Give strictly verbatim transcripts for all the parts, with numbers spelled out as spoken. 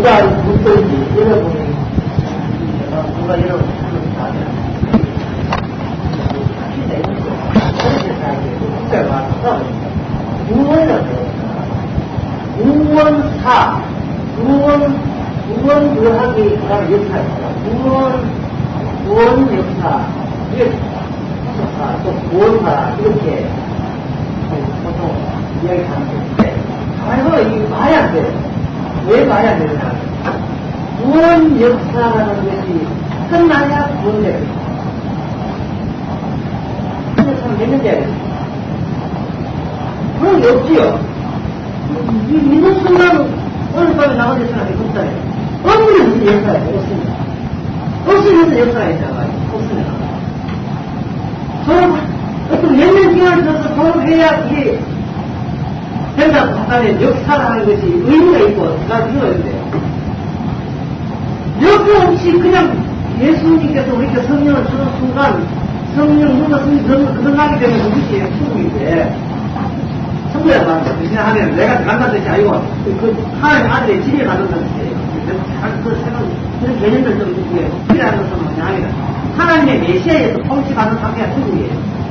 누가 묻든지 여러분이 누가 여러분 찾는 거 아니야. 사실은 그렇게 생각해요. 국가에 와서 무언을 무언사, 무언, 무언 의학이 그 다음에 역사입니다. 무언, 무언 역사, 역사, 또 무언사, 이렇게 보통 이야기하는 건데, 가만히 이게 말이 안 돼요. 왜 말이 안 되느냐. 무언 역사라는 것이 끝나야 무언 역사. 근데 참 됐는데, 그런 게 없지요. 이 믿는 순간 오늘 밤에 나온 역사가 없잖아요. 없는 무슨 역사가 없습니다. 없으면서 역사가 있잖아요. 없으면. 졸업, 어떤 몇 년 기간을 들어서 졸업해야 이게 된다고 하다면 역사라는 것이 의미가 있고 제가 필요했는데요. 여기 없이 그냥 예수님께서 우리께 성령을 주는 순간 성령 누가 성령 그들나게 되면 그것이 천국인데 천국이라 말이죠. 그 생각하면 내가 간다는 뜻이 아니고 그 하나님 아들의 집에 간다는 뜻이에요. 그 생각, 그런 개념들 좀 있고요. 이라는 것은 뭐냐 아니라 하나님의 메시아에서 통치받는 상태가 천국이에요.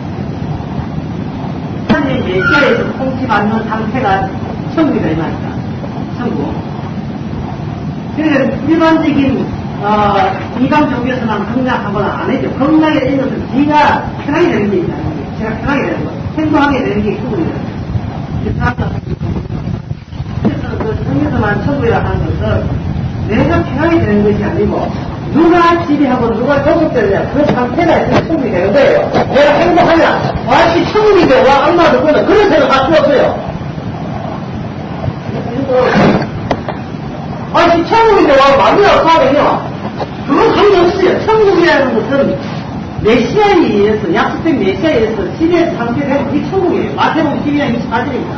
하나님의 메시아에서 통치받는 상태가 천국이다 이 말이다. 천국. 그러니까 일반적인 어, 이방 종교에서만 공략하거나 안 해죠. 공략에 되는 것은 지가 편하게 되는 게 있다는 거예요. 제가 편하게 되는 거. 행동하게 되는 게 천국이다. 그래서 그 성경에서만 천국이라 하는 것은 내가 편하게 되는 것이 아니고 누가 지배하고 누가 조속되느냐 그 상태가 있으면 천국이 되는 거예요. 내가 행복하냐 마치 천국이 되고 얼마 듣거나 그런 생각 할 수 없어요. 마치 천국이 되고 마누라고 하면요 그건 관계 없어요. 천국이라는 것은 메시아에 의해서 약속된 메시아에 의해서 지배 상태되면 그게 천국이에요. 마태복음 십이 장 이십사 절입니다.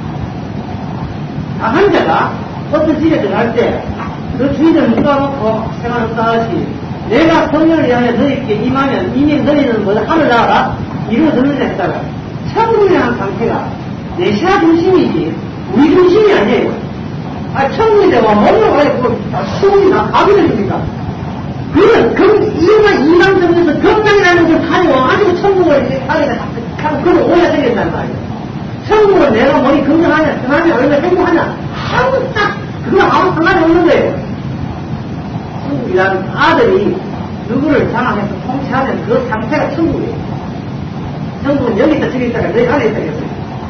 강한 자가 어떤 집에 들어갈 때 그 주인을 누가 놓고 생활했다 하시 내가 성령을 위하여 너희에게 임하면 이미 너희는 뭐다 하늘나라가 이루어졌느냐 했다가 천국이라는 상태가 메시아 중심이지 우리 중심이 아니에요. 아 천국이 되고 몸으로 가지고 수국이나 밥이 됩니까? 그는 금 이만 이만 정도에서 건강이라는 걸 가지고 아니고 천국을 이제 가게가 하고 그걸 오야 되겠다는 말이에요. 천국은 내가 머리 건강하냐 편하냐 얼마나 행복하냐 아무 딱 그거 아무 상관이 없는 거예요. 천국이라는 아들이 누구를 장악해서 통치하는 그 상태가 천국이에요. 천국은 여기 있다 저기 있다가 너희 안에 있다 했어요.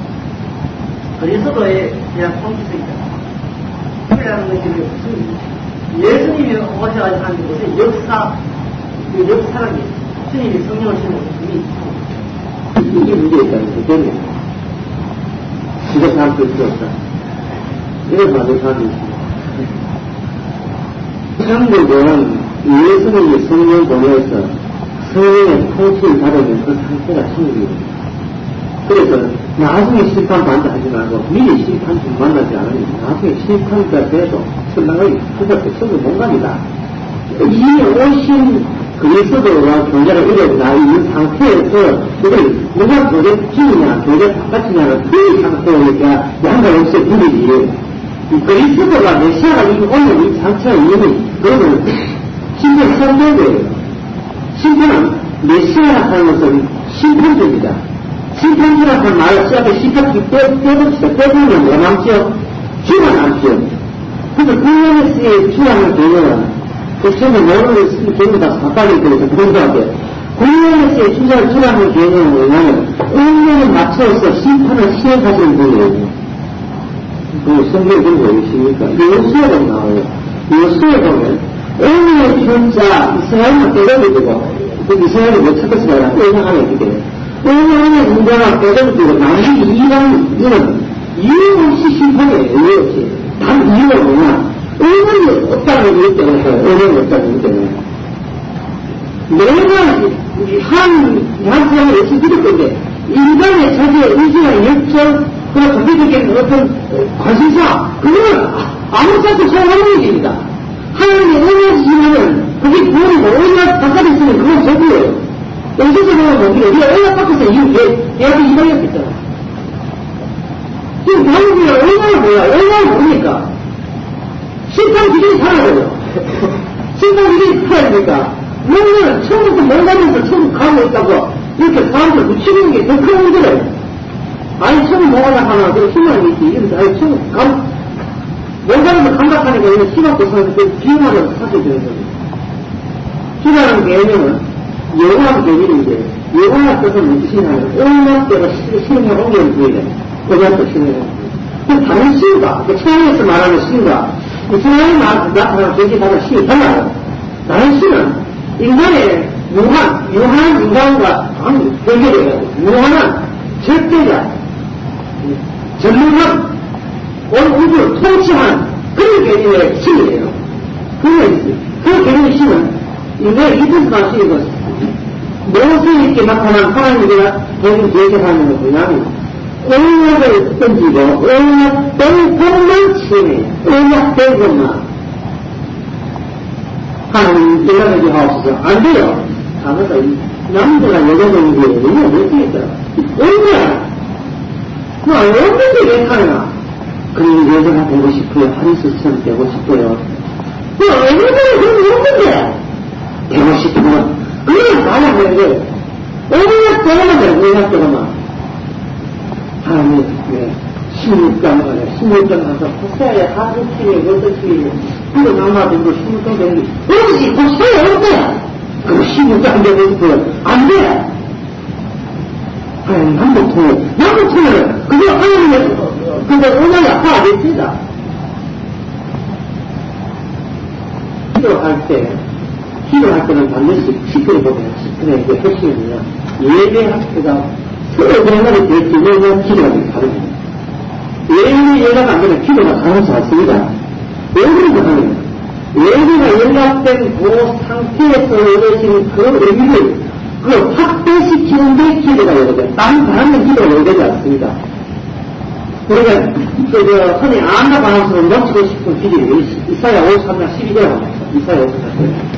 그리스도에 대한 통치성이 있다. 천국이라는 것이 무슨 예수님이 오셔가지고 하는 것은 역사, 그 역사라는 게 주님이 성령을 주는 것이 이게 문제가 있다는 거죠. 진짜 사람도 필요 없다. 이런 말을 사람이 있습니다. 천국은 예수님이 성령 보내서 성령의 통치를 받으면 그 상태가 천국입니다. 그래서 나중에 심판받는다 하지 말고 미리 심판 좀 만나지 않으면 나중에 심판가 돼도 천당의 그것도 천국 못 갑니다. 이미 오신 그리스도와 교제를 이루어나 있는 상태에서 이걸 누가 교제 중이냐 교제 바깥이냐는 그 상태니까 양가없이 분이지. 그리스도가 메시아가 이미 오는 이 상태의 이유는 그거는 심판 선배예요. 심판은 메시아라 하는 것은 심판주입니다. 심판주라고 하는 말 시합에 심판주 떼봅시다. 떼보면 뭐 남죠? 주가 남죠. 그래서 구원에서의 주라는 개념은 그 처음에 뭐를 쓰는 개념이 다 사빨리 들어서 공부하게 구원에서의 주자, 주라는 개념은 뭐냐면 운명에 맞춰서 심판을 시행하시는 분이에요. 그 성경에 보면 어디십니까? 요수에 보면 나와요. 요수에 보면 운명의 주자 이스라엘만 빼버리고 그 이스라엘이 못 찾았을 거라 의상 안에 있기 때문에 운명의 인자가 빼버리고 나머지 이방 이는 이유 없이 심판이에요. 이유 없이. 단 이유가 뭐냐? 의문이 없다는 이유 때문에 해요. 의문이 없다는 이유 때문에. 내가 한, 한 사람을 열심히 믿을 건데, 인간의 자기의 의지와 열정, 그리고 정기적인 어떤 관심사, 그거는 아무 사실 소용없는 일입니다. 하나님이 응해주시면은, 그게 구원이고, 오히려 바깥에 있으면 그건 저구예요. 영적으로 보면, 우리가 오히려 바깥에서 얘한테 이방이었겠잖아. 지금 방금이랑 얼마나 뭐야? 얼마나 뭡니까? 심판 기준이 살아요. 심판 기준이 살아야 되니까, 뭔가는 처음부터 뭔가면서 처음 가고 있다고, 이렇게 사람들 붙이는 게 더 큰 문제래요. 아니, 처음 뭐가 하나, 그 희망이 있지. 이러면서, 아니, 처음 감, 뭔가면서 감각하니까 이런 희망도 사는 그 비용하려고 사실 되는 거예요. 희망하는 개념은, 영원한 개념인데, 영원한 뜻은 무엇이냐면, 온갖 때가 신을 옮겨온 거예요. 온갖 때 신을 옮겨온 거예요. 다른 신과, 그 처음에서 말하는 신과, 이 신앙이 나타나는 계시다는 신이 달라요. 다른 신은 인간의 무한, 유한한 인간과 연결해가지고, 무한한 절대자, 전문한, 온 우주를 통치한 그런 개념의 신이에요. 그, 그 개념의 신은 인간의 이분만 신이고, 모습 있게 나타난 하나님이라 대중 제시하는 건 뭐냐면, 온약을 던지고, 온약 땡것만 치네. 온약 땡것만. 하나님, 연락하게 하옵소서. 안 돼요. 아무가 남자가 여자적인 게 너무 못 되겠다. 온약. 뭐, 없는데 왜 하나? 그런 여자가 되고 싶어요. 하리스처럼 되고 싶어요. 뭐, 여자가 그런 없는데. 되고 싶으면, 그냥 가야 되는데, 온약 땡것만 돼, 온약 땡것만. 하나님, 네, 십육 강, 십육 강 가서, 혹사에 하수치에, 월드치에, 그거 남아들고 십육 강 되는 게, 그것이 혹사에 없대! 그거 십육 강 되고 싶어요. 안 돼! 하나님, 남북통일, 남북통일은, 그거 하나님의, 그거 오늘이 아파 됐습니다. 기도할 때, 기도할 때는 반드시 시크를 보면, 시크의 그 핵심이 뭐냐, 예배할 때가, 서로 그런가를 대기면 기도가 다릅니다. 예배가 연락 안 되면 기도가 가능치 않습니다. 왜 그런가 하면, 예배가 연락된 그 상태에서 이루어지는 그 의미를, 그 확대시키는 데 기도가 연락돼요. 다른 사람은 기도가 연락되지 않습니다. 그러니까, 그, 저, 흔히 안나 방황스러운 넘치고 싶은 기질이, 이사야 오십삼 장 십이 절에 나옵니다. 이사야 오십삼 장.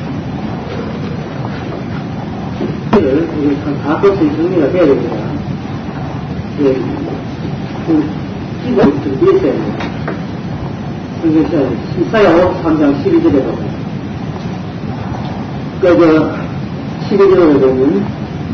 이를, 이게 참 가끔씩 정리가 돼야 됩니다. 예, 그, 기도를 준비했어야 돼요. 그래서, 이사야 오십삼 장 십이 절에 보면, 그, 저, 십이 절에 보면,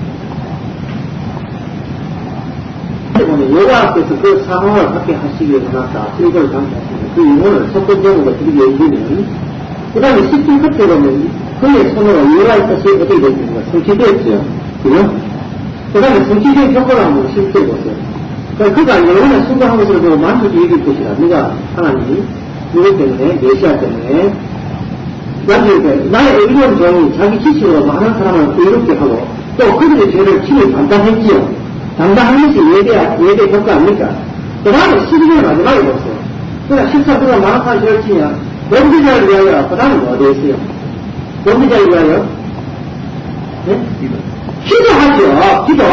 보면, 여호와께서 그 상황을 갖게 하시기 위해서 났다. 이걸 강조하십니다. 그 이유는 첫 번째로 드리게 해주면, 그 다음에 십칠 끝에 보면, 그의 손으로 여호와의 뜻이 어떻게 됐습니까? 성취되었죠. 그죠? 그 다음에 성취된 효과를 한번 실제해 보세요. 그러니까 그가 영원한 순간한 것을 보고 만족이 이길 것이다. 네가 하나님이 누구 때문에, 메시아 때문에, 나중에 나의 의로운 종이 자기 지식으로 많은 사람을 의롭게 하고, 또 그들의 죄를 친히 담당했지요. 담당한 것이 예배, 예배 효과 아닙니까? 그 다음에 십이 절 마지막에 보세요. 그러니까 십사 그가 많은 사람을 죄를 치냐, 범죄자를 위하여, 그 다음에 어디에 있어요? 범죄자를 위하여? 네? 기도하죠. 기도.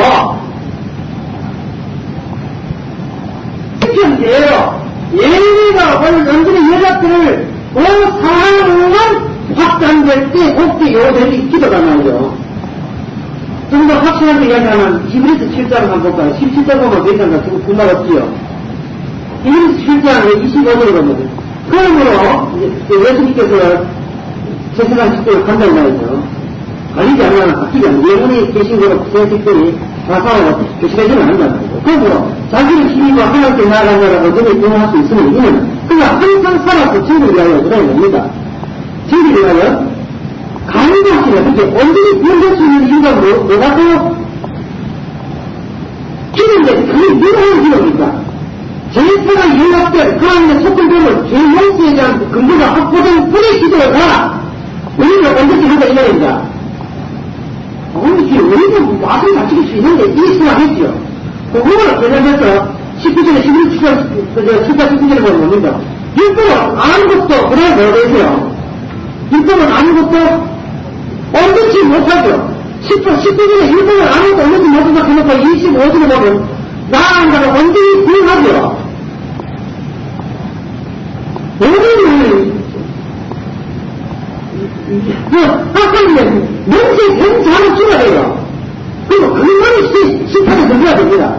시편제예요. 예배가 오늘 남들의 연락들을 온 상황만 확장될 때 혹시 요들이 기도가 나오죠. 좀 더 확실하게 이야기하면 히브리서 칠 장을 한번 볼까요? 십칠 장 보면 괜찮다. 지금 그 말 없지요. 히브리서 칠 장 이십오 절을 보면 그러므로 예수님께서 세세간 식구를 간다고 말이죠. 갈리지 않으면 바뀌지 않는 영혼이 계신 거로 새 식구이 자상하고 교실해지는 않는단 말이죠. 그러므로 자기의 힘과 하나님께 나아간다라고 눈에 경험할 수 있으면 이는 그가 항상 살아서 진리를 위하여 그러는 겁니다. 진리를 위하여 간과시는 그게 온전히 변할 수 있는 이유가 뭐, 뭐가 또 기도인데 그게 누구의 기도입니까? 제사가 연락된 하나님의 속성됨을 죄용서에 대한 근거가 확보된 뿐의 기도가 우리가 언제쯤 한다 이 말입니다. 우리 우리는 맛을 갖출 수 있는데 이 생각했죠. 그거를 대전해서 십구 절에 십일 절, 그저 십사, 십구 절에 보면 뭡니까? 율법은 아는 것도 그래 뭐가 되세요? 율법은 아는 것도 언제쯤 못하죠. 십구, 십구 절에 율법은 아는 것도 언제쯤 못한다 해놓고 이십오 절에 보면 나아간다고 언제쯤 구원하죠. 모든 그, 아까는 명세 생자로 찍어야 돼요. 그리고 그만이 심판에 들어야 됩니다.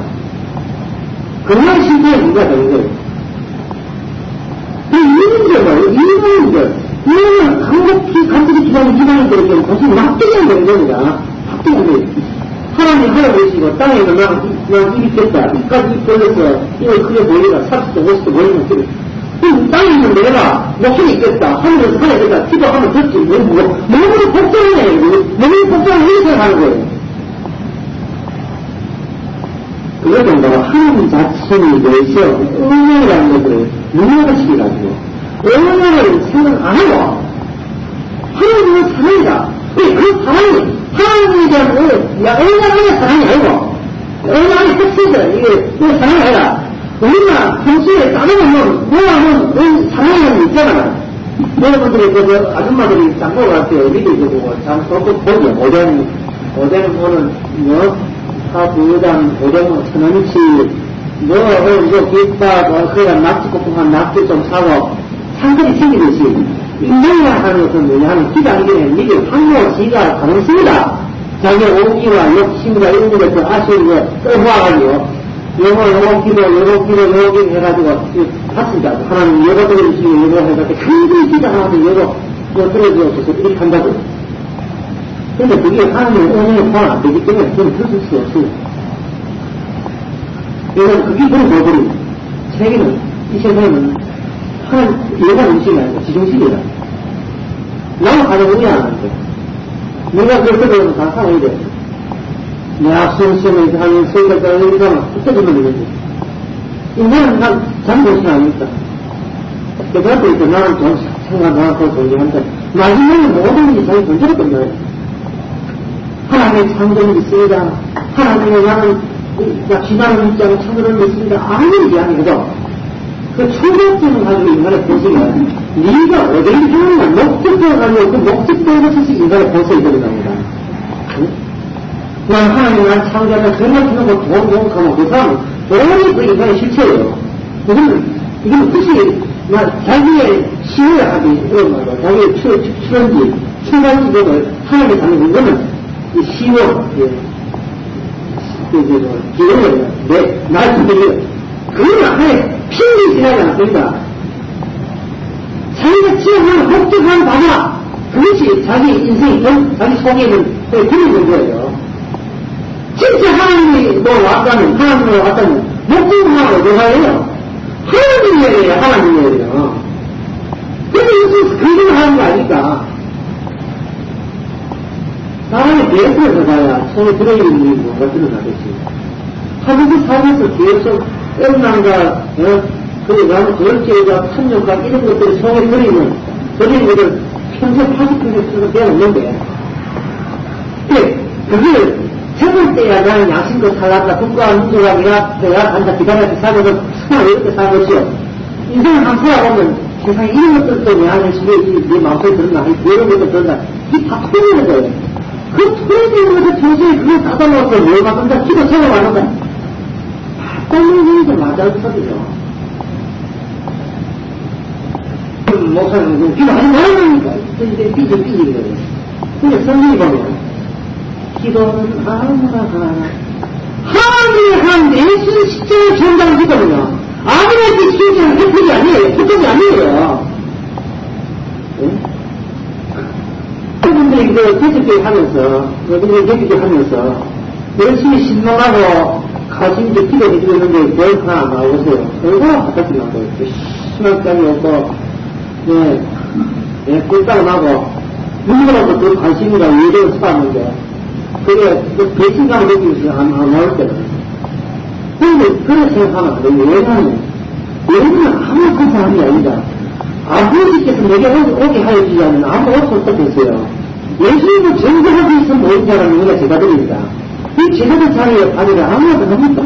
그만이 심판에 들어야 되는 거예요. 그 이문제 뭐예요? 이문제. 사람들이 좀 다시 납득이 되는 겁니다. 납득이 안 돼요. 하나님 하나님이시고 땅에는 난 입이 꼈다. 입까지 입 벌려서 이걸 크게 보이라 삼십도 오십도 보이면 그래. 그럼 땅에 있는 내가 목소리 있겠다. 하늘에서 하늘에 있겠다. 기도하면 듣지. 뭐, 뭐, 너무 복잡하네. 너무 복잡한 일을 하는 거예요. 그러던 바로 하나님 자신에 대해서 응용이라는 것을 능력을 시켜가지고 응용을 생각 안 하고 하나님은 사랑이다. 그 사랑이 하나님에 대한 응용하는 사랑이 아니고 응용하는 특색은 이게 그 사랑이 아니라 우리가 평소에 따르면 뭐하면 사랑이라는 게 있잖아. 여러분들이 그 아줌마들이 장보고 갈 때 어디도 이거 보고 장 보고 보죠. 오뎅 오뎅 보는 뭐 사부장, 오뎅, 천원치, 뭐, 이거 김밥, 그냥 낙지볶음한 낙지 좀 사고, 상들이 생기듯이, 인정이라 하는 것은 뭐냐 하면, 기장기는 미리 항로시가 가능성이다. 자기 오기와 욕심과 이런 것을 아쉬운 거 떠모아가지고, 요거, 요거 기도, 요거 기도, 요거 기도 해가지고, 봤습니다. 하나님, 요거 들어주시고, 요거 해가지고, 큰일이 기장하고, 요거, 뭐 들어주셔서 이렇게 한다고. 근데 그게 하나님의 은혜에 포함 안 되기 때문에 저는 들을 수 없어요. 그래서 그게 그런 거거든요. 세계는, 이 세상에는 하나님, 예가 음식이 아니고 지정식이라. 나는 가장 의아한데. 내가 그렇게 되면 다 상황이 돼. 내 앞선수는 하는 세계가 여기서 흩어지면 되겠지. 인간은 난 잠보시 아닙니까? 그래서 이제 나는 돈 생각하고 돈이한데, 마지막에 모든 일이 자기 돈대로 끝나요. 하나님의 창조는 있습니다. 하나님의 나는 지나는 입장에 창조는 있습니다. 아무리 이야기해도 그 초대점을 가지고 인간의 본성이에요. 네가 어디를 향하는 목적대를 가지고 그 목적대에 맞춰서 인간의 본성이 되어갑니다. 난 하나님 난 창조하면 정말 주는 거 돈, 돈, 가면 그 사람은 돈이 그 인간의 실체예요. 이거는, 이거는 굳이 자기의 시효를 하기 이런 거죠. 자기의 출연지, 출간지 등을 하나님이 갖는 이거는 이 시효, 예, 그, 그, 그, 기능을, 내, 날 주기를, 그건 하나의 핑계 지나지 않습니다. 자기가 지어하는 목적한 바다, 그것이 자기 인생이, 자기 속에 있는, 그, 그런 거예요. 진짜 하나님이 뭐 왔다면, 하나님으로 왔다면, 목적은 하나 어디가요? 하나님 얘기예요, 하나님 얘기예요. 근데 무슨 그걸 하는 거 아닐까? 사람이 내에서 가야 손에 들어있는 일이 뭔가 드러나겠지. 하늘도 살면서 계속 엠난과, 그리고 나는 절제가 탐욕과 이런 것들이 손에 들어있는, 들어있는 것을 평생 팔십 퍼센트 되었는데, 그게 세번 때야 나는 양심도 살았다, 국가와 민족과 내가, 내가 앉아 기다려서 살면서 수많은 이렇게 살겠지요. 인생을 한 살아보면 세상에 이런 것들도 내 안에 집에 내 마음속에 들었나, 이런 것도 들었나, 이게 다 풀리는 거예요. 그 풀어지는 것을 평소에 그걸 따다놓고 뭘 바꾼다, 기도 생각하는다. 바꾸는 일도 맞아요, 소리죠. 목사님, 기도 하지 말라니까. 이제 삐져 삐지는 거예요. 근데 성경이 보면, 기도는 아무나 하나. 하나님이 한 예수 십자가 전당 기도는요, 아무래도 실제는 혜택이 아니에요. 혜택이 아니에요. 응? 여러분들이 그 대책교육 하면서, 여러분들이 대책교육 하면서, 열심히 신망하고, 가슴도 기도해주고 있는데, 별 하나 안 나오세요. 얼마나 바깥이 나고요. 심한감이 없고, 예, 예, 꿀딱 나고, 누구라도 그 관심이라 예전을 쌓았는데, 그게, 그 배신감을 느끼면서 안, 안 나올 때는. 그런데, 그런 생각하면 안 돼요. 왜냐하면, 여러분은 아무 큰 사람이 아니다. 아버지께서 내게 오게 하여 주지 않으면 아무 없을 것 같았어요. 예수님을 정죄하고 있으면 모인 사람이 우리가 제자들입니다. 이 제자들 자리에 아니라 아무것도 합니까?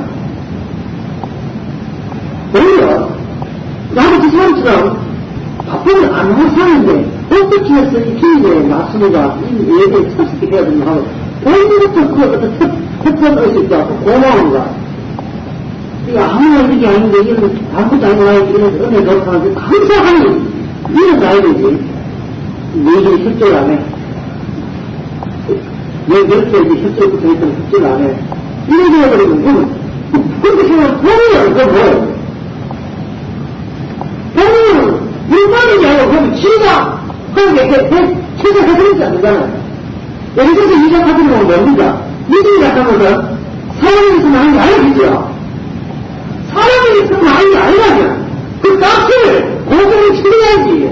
오히려, 나도 그 사람처럼 바쁘면 안 하고 사는데, 어떻게 해서 이 주인의 말씀과 이 예배에 특색이 되어야 되는가 하고, 오늘부터 그 어떤 특, 특권 의식과 고마움과, 이거 아무나 이게 아닌데, 이런 아무것도 아니고 이런 은혜 넣고 감사하니, 이런 나야 되지. 너희들이 협조를 안 해. 내 결제에 협조에 붙어 있던 협조를 안 해. 이런 데가 버리면, 그러면, 그렇게 생각하면 본인은 그건 뭐예요? 본인은 일반인이 아니고, 그러면 지가 하는 게, 퇴사해드리지 않는다는 예를 들어서 이자 같은 경우는 뭡니까? 이중이라 하면서 사람이 있으면 하는 게 아니죠. 사람이 있으면 하는 게 아니라면 그 값을 고금을 치러야지.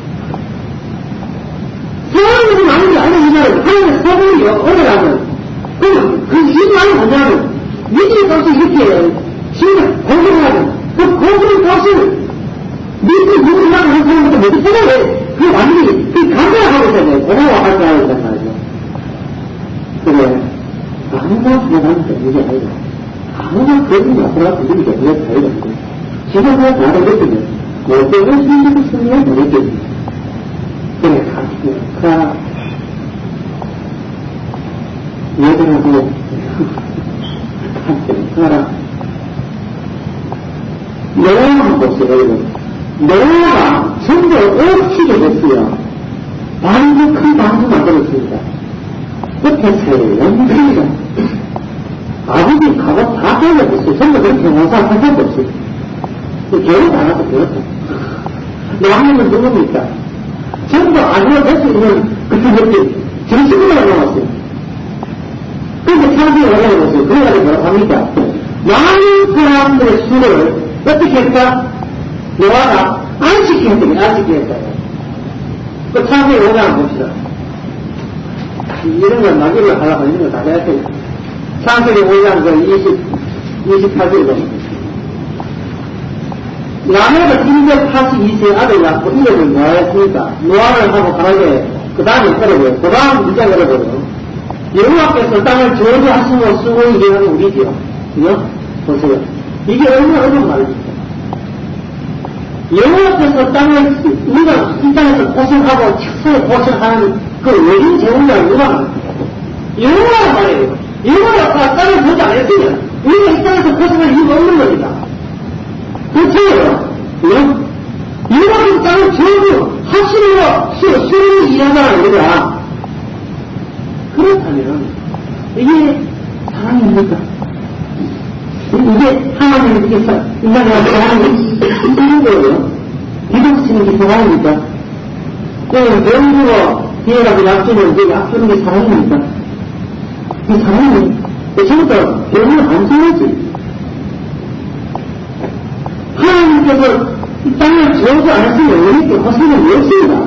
사람이 있으면 하는 게 아니라면 하나님의 소금이 얻으라면 그러면 그 이중하는 뭐냐면 미지의 값을 이렇게 지금 고금을 하면 그 고금의 값을 미지 고금을 하는 사람부터 모두 생각해. 그 완전히 그 감사하고 있잖아요. 고마워할 줄 알고 있단 말이죠. 그래. 아무나 생각하는 게 문제 아니다. 아무나 그런 거 앞으로 들리게 그게 다이다. 지금 그걸 다 알겠으면, 뭐 때문에 신경을 쓰면 되겠지. 그래, 가지고, 가, 얘들하고, 한때, 가라. 노아가 한번 보세요, 여러분. 노아가 전부 억지게 됐어요. 완전 큰 방수 만들었습니다. 끝에 사이에 연기입니다. 아버지 가고 다 배워봤어요. 전부 그렇게 농사 한 번도 없어요. 결혼 안 하고 배웠다. 노아는 누굽니까? 전부 아니어 될수 있는 그것들 정신으로 나왔어요. 그런데 창세에 올라오셨어요. 그래가지고 뭐라고 합니까? 많은 사람들의 수를 어떻게 했다? 노아가 안식기 했더니 안식기 했어요. 그 창세에 올라가 봅시다. 이런 걸 마귀를 하려고 이런 걸 다 해야 돼요. 창세기 오 장 그 이십, 이십팔 절에 보면 라멕은 이백팔십이 세의 아들 낳고 이름을 뭐했습니까? 노아를 하고 가라게 그 다음에 끌어버려. 그 다음 문장 끌어버려. 여호와께서 땅을 저주하시고 쓰고 일하는 우리지요. 그죠? 보세요. 이게 얼마나 어려운 말입니까? 여호와께서 땅을 우리가 이 땅에서 고생하고 착사에 고생하는 그 외진 제공자를 누가 말합니까? 여호와란 말이에요. 여호와가 땅을 보지 않았으면 우리가 이 땅에서 고생할 이유가 없는 겁니다. 그렇죠? 응? 여호와께서 땅을 저주하시므로 수를 일하자는 거야. 그렇다면 이게 사랑입니까? 이게 하나님께서 인간과 사랑이 이런 거예요. 믿음치는 게 사랑입니까? 그냥 명주로 뒤에라도 약주는 이제 약주는 게 사랑입니까? 이 사랑이 지금부터 별로 안 좋아하지. 하나님께서 이 땅을 저주 안 했으면 우리께 허세는 왜 없습니다.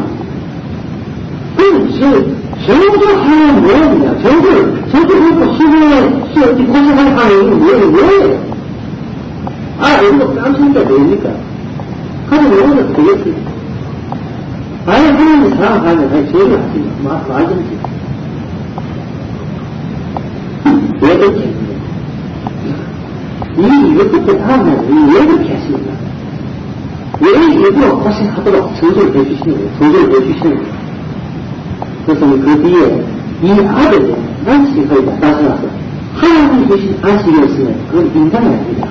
그럼 저주하는 뭐냐? 저주, 저주 그렇고 수고에, 수, 고생하는 하나님은 뭐예요? 뭐예요? 아, 이거 깜짝이야, 뭐입니까? 하나님 오늘 되겠지. 아예 하나님 사랑하면, 아니, 저주 하지 마, 말든지. 왜 그렇게 했는데? 이, 이것부터 다음에, 왜 그렇게 하십니까? 왜 일부러 고생하도록 저주를 해주시는 거예요? 저주를 해주시는 거예요? 그래서 그 뒤에 이 아들의 안식이 거의 나서 나서 하나님이 주신 안식이었으면 그건 인간이 아닙니다.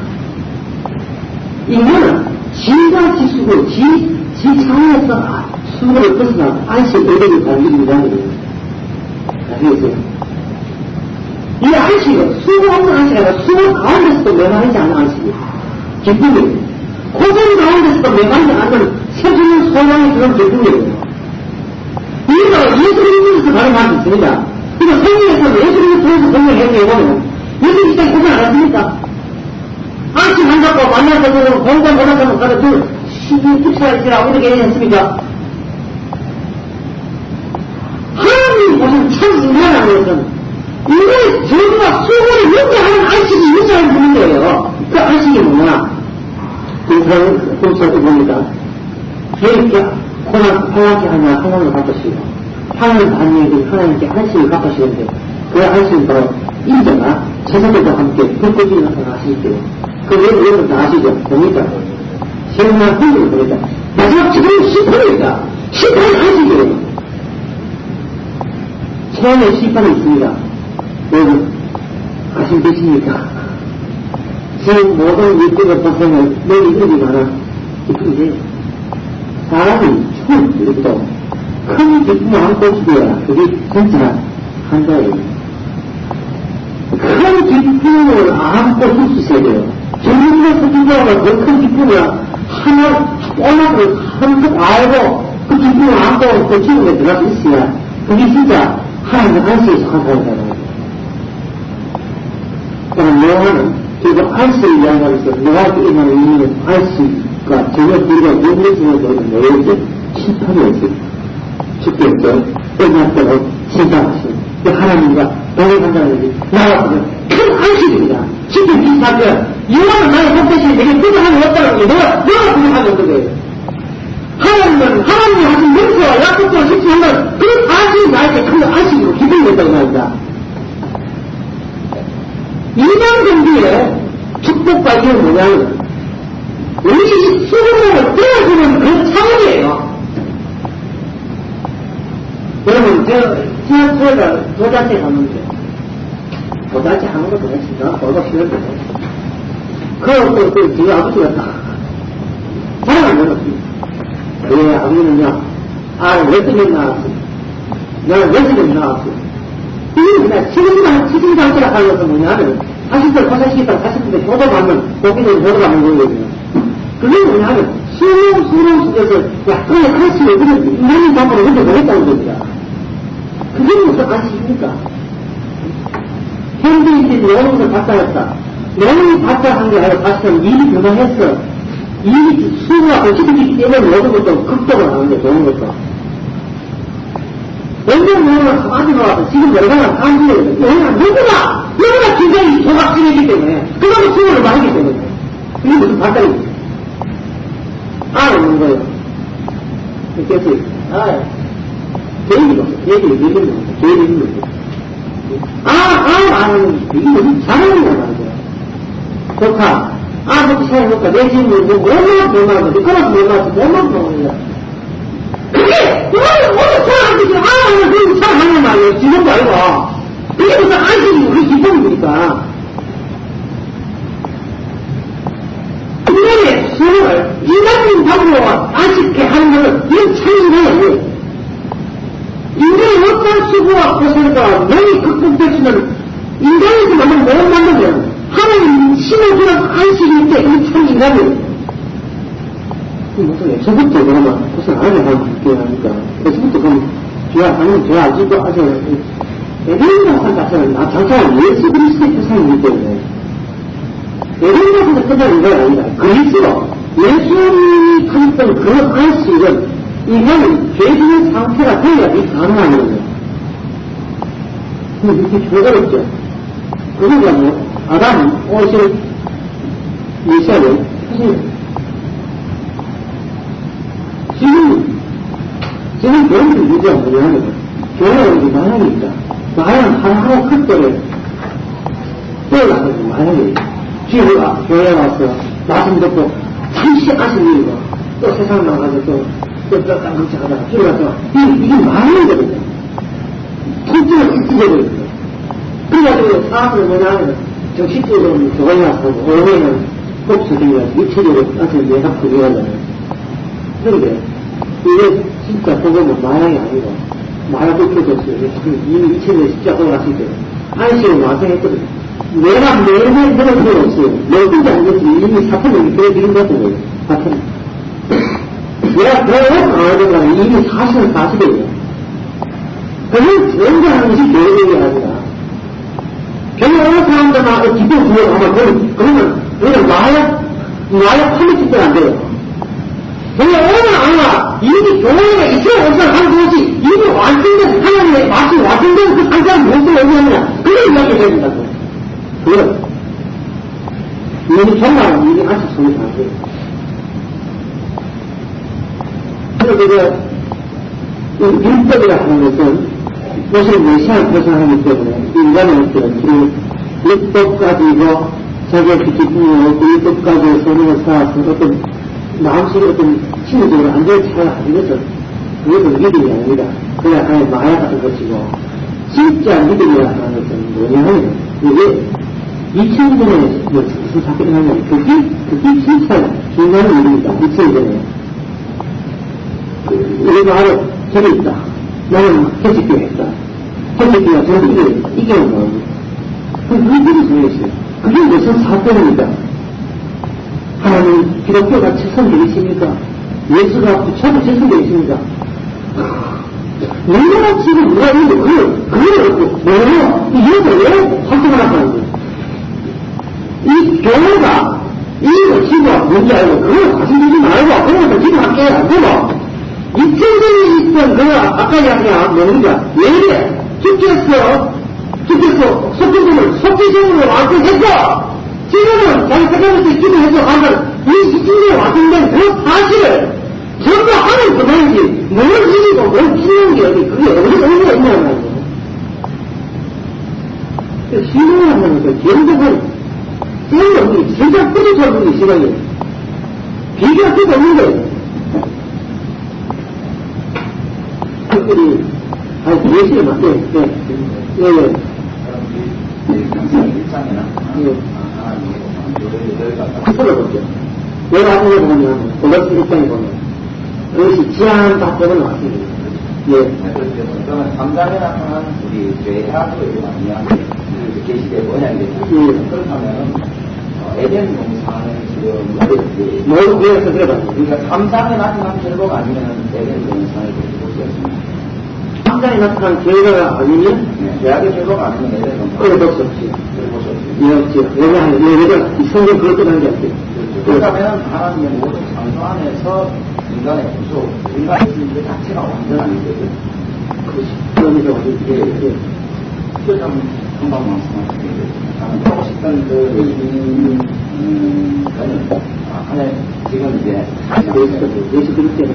인간은 지가 지수고 지, 지 창에서 수고를 벗어나 안식 의대를 가지고 인간이에요. 아시겠어요? 이 안식은 수고 없는 안식이 아니라 수고 가운데서도 매만하지 않는 안식이에요. 기쁨이에요. 고생 가운데서도 매만하지 않는 세주는 소망의 그런 기쁨이에요. 우리가 예수님께서 다른 말이 있습니다. 그러니까 성경에서 예수님을 통해서 성경을 해보면 예수님 이 땅에 고생 안 했습니까? 안식 한다고 만나서 공감 못하면 가서 둘 시기 축사할지라 어떻게 했습니까? 하나님 고생 참 인간한 것은 인간의 저주와 수고를 연계하는 안식이 유지하는 분인 거예요. 그 안식이 뭐냐? 그 공사도 봅니다. 이렇게 고난, 하나님께 하냐, 하나님을 갚으시고, 하나님 반응이 하나님께 안식을 갚으시는데, 그 안식은 바로 인자가 제자들과 함께 불꽃이 나타나시게요. 그 외에 여러분 다 아시죠? 뭡니까? 세상만 흥을 보니까, 마지막 지금 시판이니까, 시판이 안식이에요. 처음에 시판이 있습니다. 여러분, 아시면 되십니까? 지금 모든 일꾼의 고생을 내 이름이 많아. 기쁜데, 사람이 춤, 이렇게 큰 기쁨을 안고 있어야 그게 진짜 한자예요. 큰 기쁨을 안고 있으셔야 돼요. 정신에서 기도하면 그 큰 기쁨을 하나, 오늘을 한껏 알고 그 기쁨을 안고 그 기쁨에 들어가서 있어야 그게 진짜 하나님 안식에 속한 사람이잖아요. 그러나 노아는 결국 안식을 이야기하면서 노아에게 일어나는 의미는 안식과 전혀 우리가 연결성에서 노예에게 심판이었어요. 주께서 끝났다고 심판하시는 그 하나님과 동행한다는 것이 나와서는 큰 안식입니다. 쉽게 비슷하면 이와는 나의 선택이 내게 부정함이 없다는 게 너가 너가 부정함이 없는 거예요. 하나님은 하나님이 하신 명세와 약속과 실천하면 그 안식이 나에게 큰 안식으로 기분이 된다고 말입니다. 인간 경기에 축복과 이런 뭐냐면 우리 수고를 떼어주는 그 차원이에요. 여러분, 저, 지하철을 도자체 가는데, 도자체 하는 것도 진짜 얼마나 싫었거든. 그, 그, 그, 저희 아버지가 딱, 자랑을 내놨습니다. 왜 아버지는요, 아, 웨스맨 나왔어. 나는 웨스맨 나왔어. 이게 그냥 치승장, 치승장치라 하는 것은 뭐냐면, 사십 대, 사십 대, 사십 대 효도 받는, 거기는 효도 받는 거거든요. 그게 뭐냐면, 수능, 수능 속에서, 야, 그게 할수 없는, 인간이 잡아서 혼자 보냈다는 겁니다. 그게 무슨 안식입니까? 현대인들이 노동을 받다했다. 노동이 받다한 게 아니라 사실은 일이 그만했어. 일이 수가 어찌되기 때문에 모든 것도 극복을 하는데 좋은 것도. 원전 노동을 가만히 나와서 지금 얼마나 사람들이 왜냐 누구나 누구나 굉장히 조각지이기 때문에 그거는 수고를 많이 하기 때문에 이게 무슨 발달입니까? 알아오는 거예요. 그래서 아 계획이 없어. 계획이 없어. 계획이 없어. 계획이 없어. 아, 아, 아, 이게 무슨 자랑이냐 말이야. 조카, 아, 그렇게 생각해볼까. 내 집은 뭐, 뭐만 뭐만, 그거라도 뭐만, 뭐만 뭐만. 그게, 오늘, 오늘 사람들이, 아, 오늘 그렇게 사랑하는 말이에요. 기본도 아니고. 그게 무슨 안식이고, 그게 기본이니까. 인간의 수를, 인간인 방으로 안식해 하는 것은, 이건 참인거예요. 인간의 어떤 수고와 고생과 명이 극복될 수 있는 인간에서 만든 못 만들면 하나님 신을 주는 안식일 때 이 참 인간이에요. 무슨 에서부터 그러면 고생 안 하면 할게 하니까 에서부터 그럼 죄야 아니면 죄 알지도 아세요. 에덴이라는 산 자체는 나 장사는 예수 그리스도의 세상이기 때문에 에덴이라는 끝나는 건 아니다. 그리스도 예수님이 가졌던 그 안식은 인간은 죄지은 상태가 되어야지 가능한 거예요. 근데 이렇게 죄가없죠. 그러니까 뭐, 아담이 옷을 메시아를 하세요. 지금, 지금 교회들 문제가 뭐냐면, 교회가 이제 마약이 있다. 마약 하나하나 클 때를 떠올라서 마약이 집에 와, 교회에 와서 말씀 듣고 잠시 아시는 일이고, 또 세상 나가서 또 또 깜깜짝 하다가 들어가서 이게 많이 되거든요. 통증을 찢어버립니다. 그래가지고 사람을 뭐냐면 정식적으로 교관이 와서 오해는 꼭 선생님이 육체적으로 나한테 내가 부여하잖아요. 그런데 이게 진짜 그거는 마약이 아니고 마약을 켜줬어요. 이미 이천년 십자 돌아갔을 때 안식을 완성했거든요. 내가 매일매일 그런 필요 없어요. 모든게 아니겠지만 이미 사편을 그려드린 것 같은 거예요. 사편. 내가 더 강하던 거는 이미 사실은 사실이에요. 그걸 전제하는 것이 교회적이 아니라 교회 어느 사람들만 기본 구역하면 그러면 그러면 마약 마약 팔릴 때는 안 돼요. 교회 어느 아마 이미 교회가 이스라엘 원수를 하는 것이 이미 완성된 하나님의 마치 완성된 그 상태를 무엇을 의미하느냐 그걸 이야기해야 된다고. 그건 이미 정말 이미 아직 소리 안 돼요. 그래서 율법이라 하는 것은 사실 메시아를 표상하기 때문에 인간의 어떤 그 율법 가지고 자기의 기쁨으로 그 율법 가지고 소명을 쌓아서 어떤 마음속에 어떤 심리적으로 안정을 찾아가는 것은 그것은 믿음이 아닙니다. 그냥 하나의 마약 같은 것이고 진짜 믿음이라 하는 것은 뭐냐면 이게 이천 년에 무슨 사건이 하냐면 그게 그게 진짜 중요한 일입니다. 이천 년에 우리가 알아, 저기 있다. 나는 해집교 했다. 해집교가 저를 이겨, 이겨는 거예요. 그럼 그게 무슨 소리였어요? 그게 무슨 사건입니다. 하나님, 기독교가 최선되어 있습니까? 예수가 부처가 최선되어 있습니까? 얼마나 지금 누가 있는데, 그걸, 그걸 없고, 뭐예요? 이것을 왜 확정을 하는 거예요? 이 교회가, 이거 지구가 뭔지 알고, 그걸 가슴들지 말고, 그러면서 지금 함께 안 되고, 이천년에 있던, 그, 아까 이야기한, 뭐냐, 왜 이래? 주께서, 주께서 속기적으로, 속기적으로 완성했어! 지금은 자기 생각에서 기도해서 가면, 이 이천년에 완성된 그 사실을, 전부 하는 그만이지, 뭘 이기고 뭘 키우는 게 어디, 그게 어디 의미가 있냐는 말이에요. 신앙을 하는 그 견적은, 생각이 진짜 뿌듯한 분이 시간이에요. 비교할 수가 없는 거예요. 특별히, 한 네 시에 맞게, 네, 네, 네. 풀어볼게요. 여러 학생을 보면, 고등학교 일장에 보면, 그것이 지향 답변을 왔습니다. 예. 그러면 삼 장에 나타난 우리 죄악으로 이야기하는 그 계시의 원양이겠죠. 예. 그렇다면, 에덴 동산을 지금, 모두 구해서 들어봤습니다. 그러니까 삼 장에 나타난 결과가 아니면 에덴 동산을 그렇게 볼 수 없습니다. 삼 장에 나타난 결과가 아니면, 네. 죄악의 결과가 아니면 에덴 동산을 그걸 볼 수 없지. 볼 수 없습니다. 예, 없지. 왜냐하면, 왜냐면, 이 성경 그걸 끝난 게 없지. 그렇다면 하나님의 모든 창조 안에서 인간의 구조, 인간의 존재 자체가 완전한 거거든. 그렇지. 그러면서 완전, 예, 예. 그래서 금방 말씀하셨는데, 나는 하고 싶던 그, 음, 음, 저는, 아, 하나, 지금 이제, 예수 그리스도에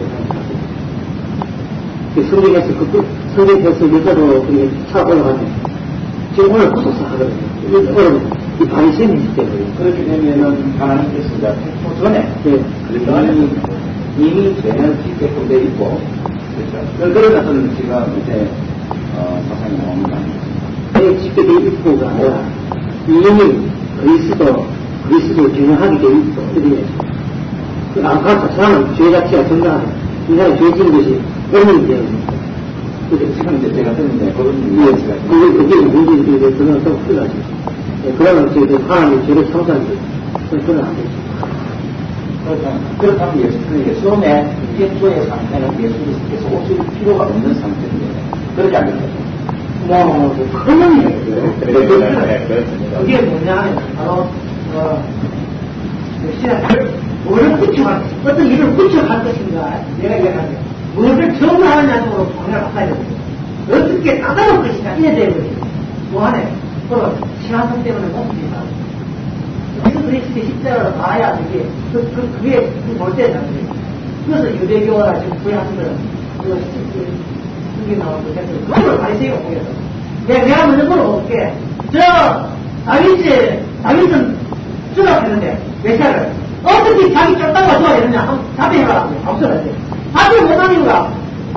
성경에서 그, 성경에서 여자도 그렇게 차 올라가면, 지금 오늘 구속사 하거든요. 오늘 이 바리새인이 있기 때문에. 그렇게 되면은, 하나님께서 이제 택도 전에, 네. 이미, 이미 죄는 짓게끔 돼 있고, 그렇죠. 그런 것은 지금 이제, 어, 사상이 나오는 거 아닙니까? 내 짓게 돼 있고가 아니라, 이미 그리스도, 그리스도 전향하게 돼 있고, 이렇게. 그, 아까 그 사람은 죄 자체가 정당하다. 이 사람이 죄 지은 것이 원인이 되어 있습니다. 그래서 지금 이제 제가 듣는데, 그런 예, 이야기가 그게, 그게 문제인데, 이제 그건 좀 필요하죠. 예, 그러면 저희 하나님의 죄를 청소하는데, 그건 안 되죠. 그렇다면, 그렇다면 예수님의 처음에 태초의 상태는 예수님께서 오실 필요가 없는 상태인데, 그러지 않겠어요? 뭐, 큰 얘기예요. 그게 뭐냐, 바로, 어, 시작을, 뭐를 구축할, 어떤 일을 구축할 것인가, 내가 이야기하는 무엇을 정하느냐는 쪽으로 방향을 바꿔야 됩니다. 어떻게 까다로울 것인가, 이래 되거든요. 뭐 하네, 그럼 시간성 때문에 못 봅니다. 예수 그리스도의 십자가를 봐야 되게, 그, 그, 그게 볼 때잖아요. 그래서 유대교나 지금 구약들은, 그거, 그게 나오는 거, 그걸 바리새이가 보겠어. 내가, 내가 먼저 물어볼게. 저, 다윗이, 다윗은 수락했는데, 메시아를. 어떻게 자기 쫓다가 좋아했느냐? 한번 답해봐라. 없어야 돼. 답을 못하는 이유가,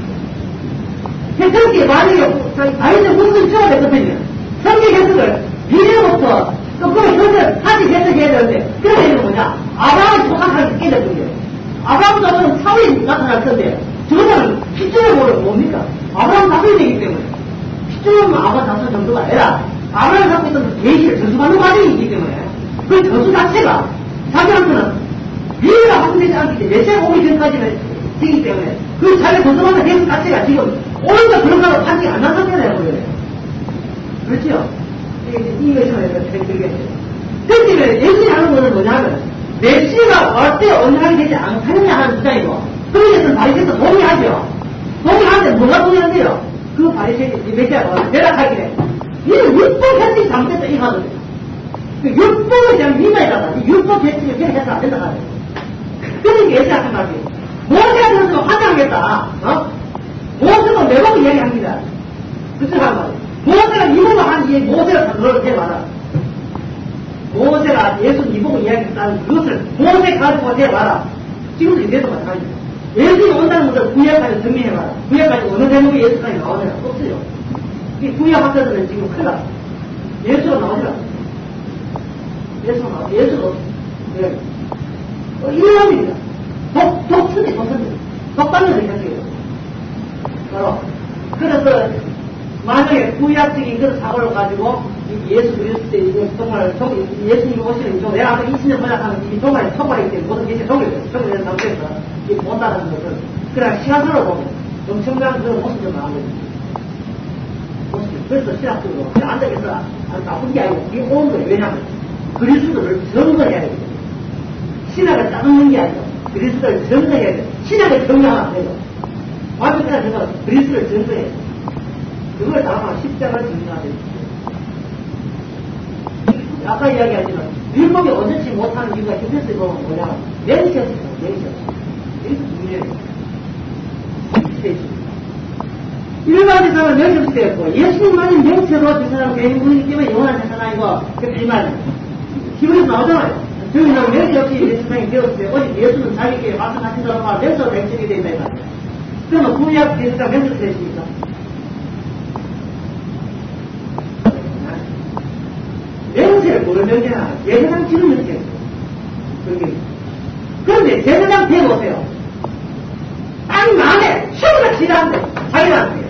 성경에 만약에, 다윗은 무슨 수가 됐거든요. 성경 해석을, 미래부터, 또 그걸 해석을, 다시 해석해야 되는데, 그런 얘기는 뭐냐? 아브라함이 소각하게 깨졌던 거예요. 아브라함도 사울이 나타날 건데, 저거는 피줄을 모르면 뭡니까? 아브라함 다윗이기 때문에. 피줄은 아브라함 자수 정도가 아니라, 아브라함이 갖고 있던 계시를 저수받는 과정이기 때문에, 그 저수 자체가, 자기한테는 미래가 확정되지 않기 때문에, 메시아가 오기 전까지는 되기 때문에, 그 자기 저수받는 계시 자체가 지금, 오히려 그런 거로 판정이 안 난 상태라는 거예요. 그렇죠? 이 것을 되겠죠. 그런데 예수님이 하는 것은 뭐냐면, 메시아가 올 때 언약이 되지 않겠느냐 하는 주장이고, 그러면서 바리새인도 동의하죠. 동의하는데 뭐가 동의한대요? 그 바리새인, 메시아가 내락하기래. 이는 율법 혜택이 잘못됐다, 이 하거든요. 율법에 대한 미만이라다. 율법 혜택을 그냥 해서 안 된다 하거든요. 그러니까 예수님 하는 말이에요. 모세가 들었으면 환장하겠다. 어? 모세도 내보고 이야기합니다. 그쵸 하는 말이에요. 모세가 이보고 한 이야기, 모세가 그걸 해봐라. 모세가 예수 이보고 이야기했다는 그것을 모세 가지고 해봐라. 지금도 이래도 마찬가지입니다. 예수님이 온다는 것을 구약까지 정리해봐라. 구약까지 어느 대목에 예수까지 나오느냐? 없어요. 이 구약 학자들은 지금 큰일 났어. 예수가 나오더라. 예수가 나와. 예수도, 네. 어, 이놈입니다. 독, 독순이 독순이. 독단을 얘기하세요. 바로. 그래서, 만약에 구약적인 그런 사고를 가지고, 예수 그리스도의 이거 정말, 예수님이 오시는 이 내가 아까 이십 년 번역하는 이 정말 정말이기 때문에 모든 것이 정말이에요. 정말이라는 상태에서 이 본다는 것을, 그냥 시간으로 보면, 엄청난 그 모습을 나오거든요. 모습. 그래서 신학적으로 안 되겠어. 나쁜 게 아니고 이게 온 거예요. 왜냐하면 그리스도를 정거해야 되거든요. 신학을 따르는 게 아니고 그리스도를 정거해야 돼요. 신학을 정거하면 안 돼요. 완벽한 제가 그리스도를 정거해야 돼요. 그걸 다만 십자가를 정거해야 돼요. 아까 이야기하지만 율법이 언제치 못하는 이유가 히브리서에 보면 뭐냐? 맹세였어요. 맹세였어요. 이것도 중요해요. 일반의 사람은 맹세없이 되었고 예수님만이 맹세로 제사장 개인분이기 때문에 영원한 제사장이고 그래서 이 말은 히브리서 나오잖아요. 저희는 맹세없이 제사장이 되었어요. 오직 예수는 자기께 말씀하신다고 하면 맹세로 맹세하게 된다 이 말이에요. 그러면 구약 제사장 맹세로 되십니까? 맹세를 모르는 명제나 제사장 지는 명제예요. 그런데 제사장 대보세요. 딱 나네! 시험을 지나는데 자기한테.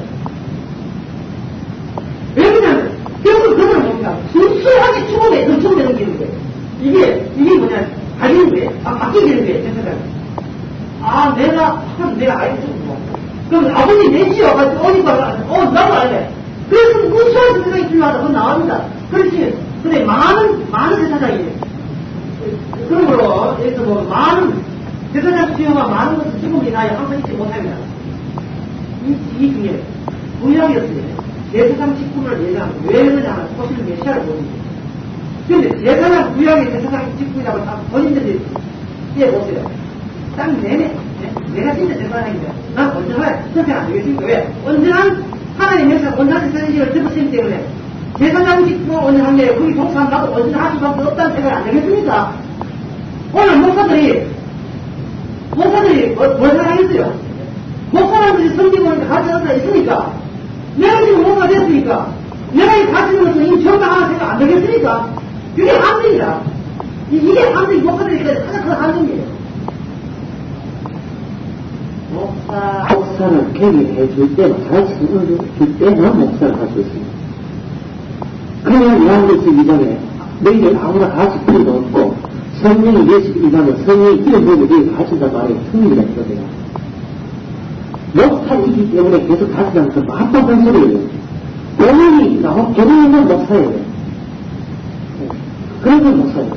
왜 그러냐면, 결국 그걸 뭡니까? 순수하게 죽음에 넘쳐되는 길인 거예요. 이게, 이게 뭐냐, 가리는 거예요. 아, 바뀌는 거예요, 제사장이. 아, 내가, 참, 내가 알겠구나. 그럼 아버지 내지요? 어디가, 어, 나도 알래. 그래서 무수한 제사장이 필요하다. 그건 나옵니다. 그렇지. 근데 많은, 많은 제사장이에요. 그러므로, 예를 들어 뭐, 많은, 제사장 수요가 많은 것은 죽음이 나야 항상 잊지 못합니다. 이, 이 중에, 구약이었어요. 제사장 직분을 얘기하면 왜 그러냐면, 사실 메시아를 보는 거예요. 그런데 제사장, 구약의 제사장 직분이라고 다 본인들이 떼보세요. 딱 내내, 내가 진짜 제사장인데, 난 언제나 선택 안 되겠습니까? 왜? 언제나 하나님의 역사, 언제나 제사장직을 들었기 때문에, 제사장 직분 언제한데, 거기 동사하면 나도 언제나 할 수밖에 없다는 생각이 안 되겠습니까? 오늘 목사들이, 목사들이 뭐, 뭘 생각했어요? 목사람들이 섬기고 같이 하나 있으니까, 내가 지금 목사가 됐으니까, 내가 이 같이 있는 것은 이미 정당하는 생각 안 되겠습니까? 이게 함정이다. 이게 함정이 목사들이 가장 큰 함정이에요. 목사, 목사는 개인해 줄 때, 가르쳐 줄 때는 목사를 할 수 있습니다. 그냥 요한계시록 이 장에 너희들 아무나 가르칠 필요도 없고 성령이 예수 이라면 성령이 이름 보고 너희 가르친단 말이에요. 승리가 있거든요. 목사이기 때문에 계속 가르치면서 맞다는 소리예요. 교문이 나오 교문이면 목사예요. 그래서 목사예요.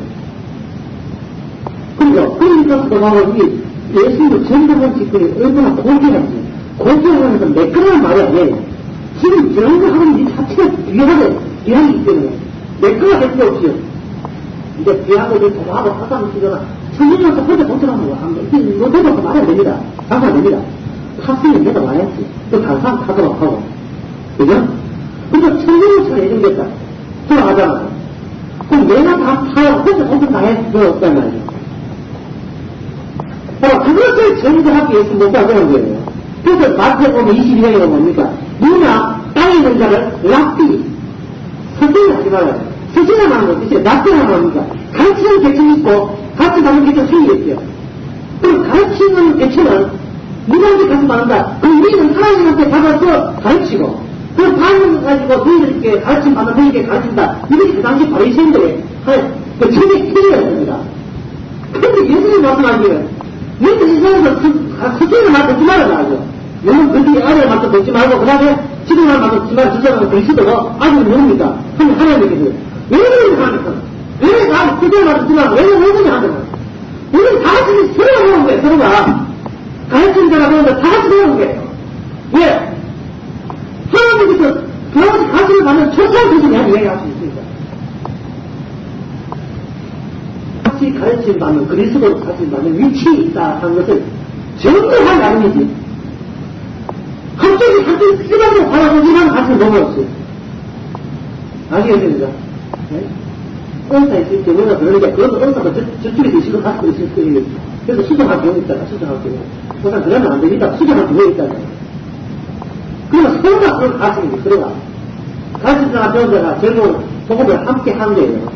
그러니까 그러니까 그동안 이 예수님의 전도한 직분이 얼마나 고귀한지 고귀하면서 매끄러운 말이 아니에요. 지금 전도하는 이 자체가 귀하게 귀하기 때문에 매끄러워 할 필요 없어요. 이제 귀하고 이제 도하고 사상을 쓰거나 천년에서 혼자 동참하는 거 하면 이게 노대도 말해야 됩니다. 장사 됩니다. 탔으면 내가 와야지. 또 다른 사람 타도록 하고. 그죠? 그러니까 천년을 차 예정됐다. 돌아가잖아. 그럼 내가 다 타야 혼자 혼자 다 할 필요 없단 말이죠. 어, 그것을 전도하기 위해서 못 가져온 거예요. 그래서 마태 보면 이십이 장에 뭡니까? 누나 땅에 있는 자를 랍비 선생을 하지 말아요. 선생을 하는 건 뜻이에요. 랍비라는 겁니까? 가르치는 계층이 있고 가르치 받는 계층 생기겠어요. 그럼 가르치는 계층은 누구한테 가서 말한다. 그럼 우리는 하나님한테 받아서 가르치고 그럼 반응을 가지고 너희들께 가르침 받는 너희에게 가르친다. 이것이 그 당시 바리새인들의 그 책의 틀이었습니다. 그런데 예수님이 말씀하시면 너희들 이 세상에서 선생을 맡아 듣지 말아라 하죠. 너는 그들이 아래를 맡아 듣지 말고 그 다음에 지금만 맡아 듣지 말고 주장하는 그리스도가 아주 뭡니까? 하면 하나님께서 왜 그러는 합니까? 왜 다 그들을 맡아 듣지 말고 왜 그러냐 하잖아. 우리는 다 같이 서로가 보는 거예요. 서로가 가르치는 자가 보는데 다 같이 보는 거예요. 왜? 하나님께서 그나마치 가르침을 받는 초차한 선생이 이야기할 수 있습니다. 같이 가르침을 받는 그리스도로 가르침을 받는 위치에 있다 하는 것을 정도한 나름이지. 갑자기 갑자기 쓰라고 바라보지만 가르침을 너무 없어요. 아시겠습니까? 네? 은사 있을 때 뭔가 그러니까 그것도 은사가 저쪽에 계시고 갖고 있을 거예요. 그래서 수정할 경우 있다가 수정할 경우. 그러나 그러면 안 됩니다. 수정할 경우 있다가. 그러면 서로가 그걸 가르치는 게 서로가. 가르치자가 배우자가 결국 복음을 함께 한 거예요.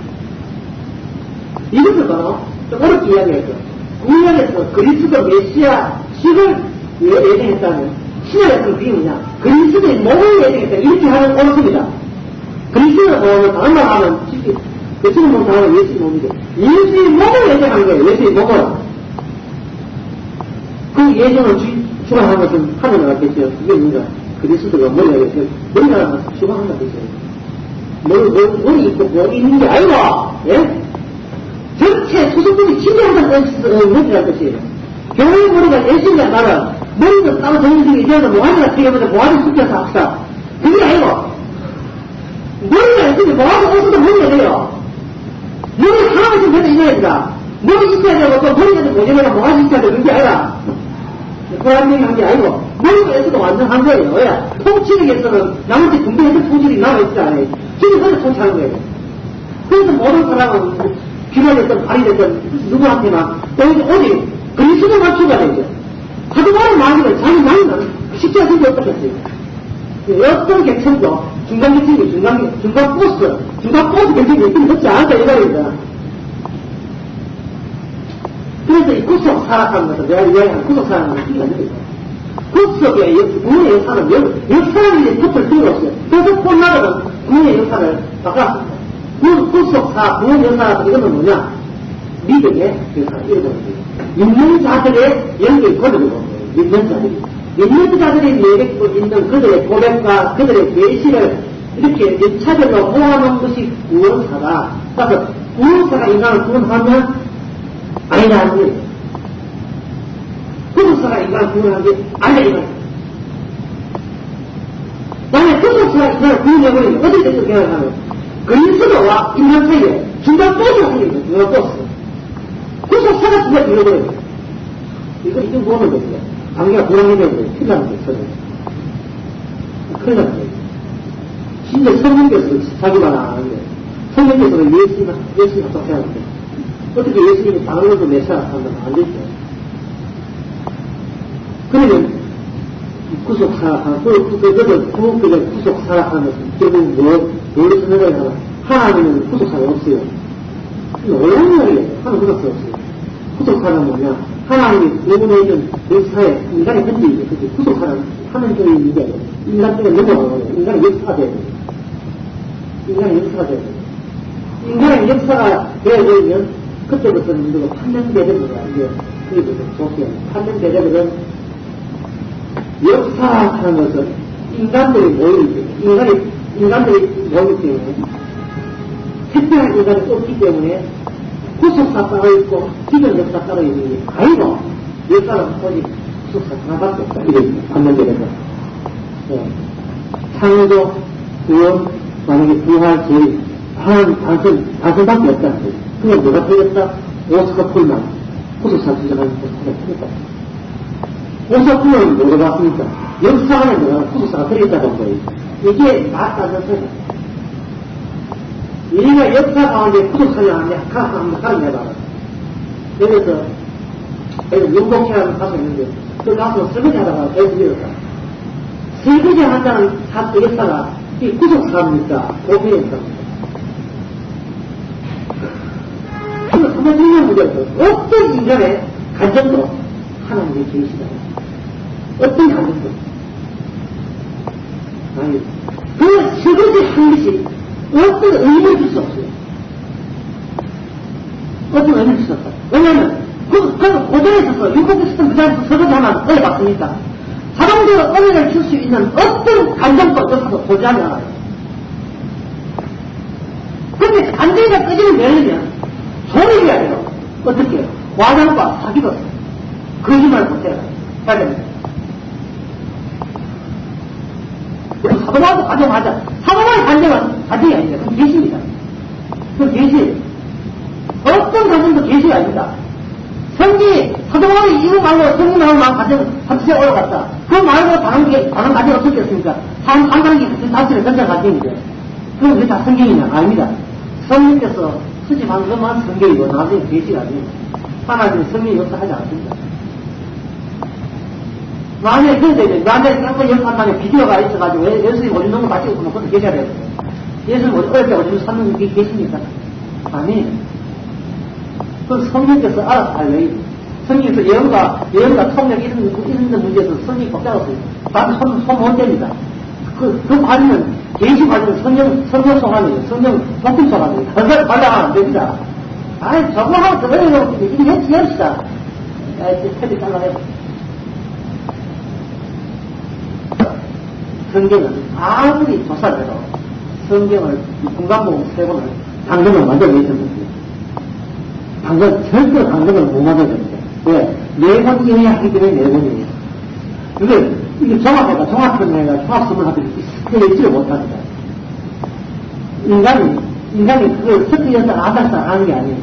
이것을 바로 좀 어렵게 이야기했죠. 구약에서 그리스도 메시아식을 예정했다면 신약에서 그게 뭐냐? 그리스도의 몸을 예정했다. 이렇게 하는 어렵습니다. 그리스도의 몸을 다른 말 하면 예수의 몸 다음에 예수의 몸인데 예수의 몸을 예정한 거예요. 예수의 몸을. 그 예정을 주, 추방한 것은 하늘 나갔겠죠. 그게 뭔가 그리스도가 머리가 있어요. 머리가 나가서 추방한다 그랬어요. 머리, 머리, 머리 있고 머리 있는 게 아니고, 예? 전체 수석들이 침대한다는 머리라는 것이에요. 교회의 머리가 예수님이 나라 머리는 따로 정리되기 이전에 모아지가 튀겨보자 모아지 숙제해서 합시다. 그게 아니고, 머리가 있으면 모아지 옷도 머리가 돼요. 머리 하나만 좀 해도 있어야 됩니다. 머리 있어야 되고 또 머리가 좀 모자라면 모아지 있어야 되는 게 아니라, 그런 한 게 아니고, 머리가 있어도 완전한 거예요. 왜? 통치력에서는 나머지 분배해서 소질이 남아있잖아요. 지금 그걸 통치하는 거예요. 그래서 모든 사람은 기관이든 발이든 누구한테나 오직 오직 그리스도만 추가되죠. 하도 많은 마음이면 자기 마음은 쉽지 않게 어떻겠어요. 어떤 객천도 중간 객천이 중간, 중간 버스, 중간 버스 객천이 있으면 그렇지 않다 이 말입니다. 그래서 이 구속 사락하는 것은 내가 이야기하는 구속 사락하는 것은 이게 아닙니다. 구속의 구원의 역사는 역사를 덮을 필요가 없어요. 그래서 폰나거든 구원의 역사를 바꿨습니다. 구속사, 구원 역사가 이거는 뭐냐? 믿음의 역사, 이런 거예요. 믿는 자들의 연결 거두고, 믿는 자들이. 믿는 자들이 내뱉고 있는 그들의 고백과 그들의 계시를 이렇게 일차별로 모아놓은 것이 구원사다. 그래서 구원사가 인간을 구원하면 아니라는 거예요. 구속사가 인간을 구원하는 게 아니라 이거예요. 만약에 구속사가 인간을 구원해버리면 어떻게 됐어 생각하면 그리스도와 인간 사이에 중간 버스가 생깁니다. 중간 버스. 구속사가 중간 잃어버려요. 이거 이제 뭐하는 거죠? 관계가 불안해져서 큰일 나는 거예요. 큰일 나는 거예요. 진짜 성령께서 자기만 안 하는 거예요. 성령께서는 예수님을, 예수님을 독생하는데 어떻게 예수님이 다른 메시아를 한다면 안 되죠. 그러면 구속 사락하는, 그, 그, 그, 구속들의 구속 사락하는 것은 결국 뭐, 뭘로 생각을 하나? 하나님은 구속사가 없어요. 놀라운 말이에요. 하나님 구속사 없어요. 구속사는 뭐냐? 하나님이 영혼에 있는 역사에 인간의 흔적이 있어요. 구속사는 하나님적인 게 아니에요. 인간 쪽에 넘어가는 거예요. 인간의 역사가 돼야 돼요. 인간의 역사가 돼야 돼요. 인간의 역사가 돼야 되면 그때부터는 누가 판명대대입니다. 이게, 이게 좋게요. 판명대대들은 역사하는 것은 인간들이 모이기 때문에, 인간이, 인간들이 모이기 때문에, 특별한 인간이 없기 때문에, 구속사 따로 있고, 기존 역사 따로 있는 게 아니고, 역사는 오직 구속사 하나밖에 없다. 이게 판명되는 거. 네. 창조, 구원, 만약에 부활, 제일, 하나는 단순, 단순밖에 없다는 거예요. 그냥 뭐가 틀렸다? 오스카 풀만, 구속사 주장하는 구속사가 틀렸다. 오스카풀은 뭐가 봤습니까? 역사 안에 뭐가 구속사가 들어있다는 거예요. 이게 맞다는 소리야. 우리가 역사 가운데 구속사를 하는데, 한번 가르쳐 해봐라. 그래서, 여기 용복회라는 가수 있는데, 그 가수 설거지 하다가 계속 밀었다. 설거지 한다는 사도 역사가, 이 구속사입니까? 고패 역사입니까? 그건 정말 중요한 문제였어. 어떤 인간의 간정도 하나님의 계시다. 어떤 간정도. 아니, 그 설거지 한 것이 어떤 의미를 줄 수 없어요. 어떤 의미를 줄 수 없어요. 왜냐하면, 그, 그, 고전에 있어서, 육국에 있었던 그 자리에서 설거지 하나 은혜 받으니까, 사람들의 은혜를 줄 수 있는 어떤 간정도 없어서 고전이 알아요. 근데 간정이가 끄지면 내리면, 소리가 아니에요. 어떻게? 과장과 사기도 거짓말 못해요. 잘됩니다. 사도마도 가정하자. 사도마의 간정은 가정이 아닙니다. 그건 계시입니다. 그건 계시예요. 어떤 가정도 계시가 아닙니다. 성지, 사도마의 이유 말고 성지 말고 가정 삼시에 올라갔다. 그 말고 다른 게, 다른 가정이 어떻겠습니까? 한, 한 가정이 그 자체를 전자 가정인데. 그건 왜 다 성경이냐? 아닙니다. 성령께서 수집한 것만 성경이고, 나중에 계시가 아니에요. 하나님은 성경이 역사하지 않습니다. 만약에 그래 되면, 만약에 깜빡 연판당에 비디오가 있어가지고, 예수님 오줌 넣은 거 다 찍었으면 그것도 계셔야 돼요. 예수님 어릴 때 오줌 삼는 게 계십니까? 아니에요. 그건 성령께서 알아서 알려요. 성령께서 예언과, 예언과 통역 이런, 이런 문제에서 성령이 복잡했어요. 나도 손, 손 못 댑니다. 그, 그 관리는, 계시 관리는 성령, 성령 소관이에요. 성령 복음 소관이에요. 그걸 발당하면 안 됩니다. 아이, 저거 하고 저거 해요. 이게 했지, 합시다. 아, 이제 패드 잘라내요. 성경은 아무리 조사를 해도 성경을 공간봉 세 권을 당근을 만들어내셨는데 당근 절대 당근을 못 만들어냅니다. 왜? 네 권이어야 하기 때문에 네 권이에요. 이게 이게 종합해가 종합선회가 종합선물하기 스테이지를 못합니다. 인간이 인간이 그걸 스테이지에서 아닥아닥 하는 게 아니에요.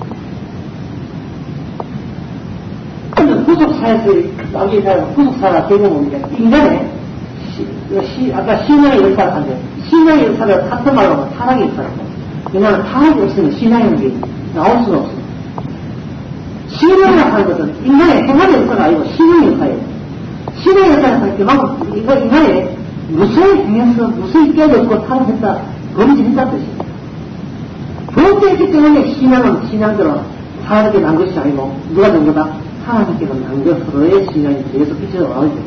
구속사에서 나중에 구속사가 되고 보니까 인간의 시, 시, 아까 신앙의 역사를 하는데 신앙의 역사를 같은 말로 하면 타락의 역사라고. 왜냐하면 타락이 없으면 신앙이 나올 수가 없어요. 신앙을 하는 것은 인간의 행함의 역사가 아니고 신앙의 역사예요. 신앙의 역사를 할 때 막 이거 인간의 무수히 행해서 무수히 깨졌고 타락했다 범죄했다 뜻이에요. 범죄했기 때문에 신앙은 신앙대로 타락이 난 것이 아니고 누가 된 거다? 하나님께서 남겨 서로의 신앙이 계속 비춰져 나오죠.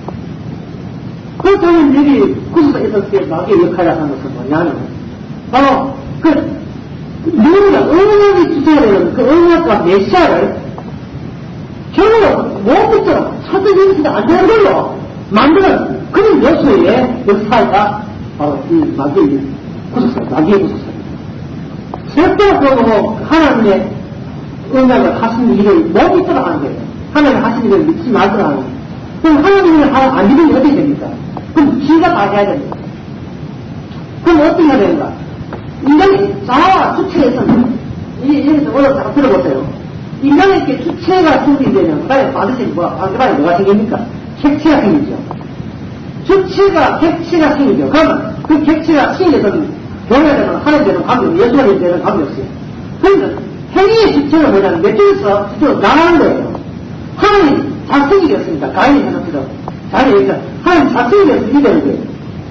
그렇다면 여기 구속사에 있었을 때 마귀의 역할을 하는 것은 뭐냐면 바로 그 누군가 언약이 주셔야 되는 그 언약과 메시아를 결국 몸부터 사도행전에 안 되는 걸로 만드는 그런 요소의 역사가 바로 이 마귀의 구속사, 마귀의 구속사입니다. 절대로 그러고 하나님의 언약을 하신 일을 못 믿도록 하는 거예요. 하나님 하신 일을 믿지 말도록 하는 거예요. 그럼 하나님을 안 믿으면 어떻게 됩니까? 그럼 지가 다 해야 됩니다. 그럼 어떻게 해야 되는가? 인간이 자아와 주체에서는, 이, 여기서 오늘 딱 들어보세요. 인간에게 주체가 생기되면, 그 다음에 반드시 뭐가, 그 다음에 뭐가 생깁니까? 객체가 생기죠. 주체가, 객체가 생기죠. 그러면 그 객체가 신에서는 교회가 되면 하나님 되는 감정, 예수가 되는 감정이 없어요. 그러니까 행위의 주체는 뭐냐면 내 쪽에서 주체로 나가는 거예요. 하나님 자성이 되었습니다. 가인이 해놓기로. 잘 얘기했죠. 하나님 자성이 되어서 이게 되는 거예요.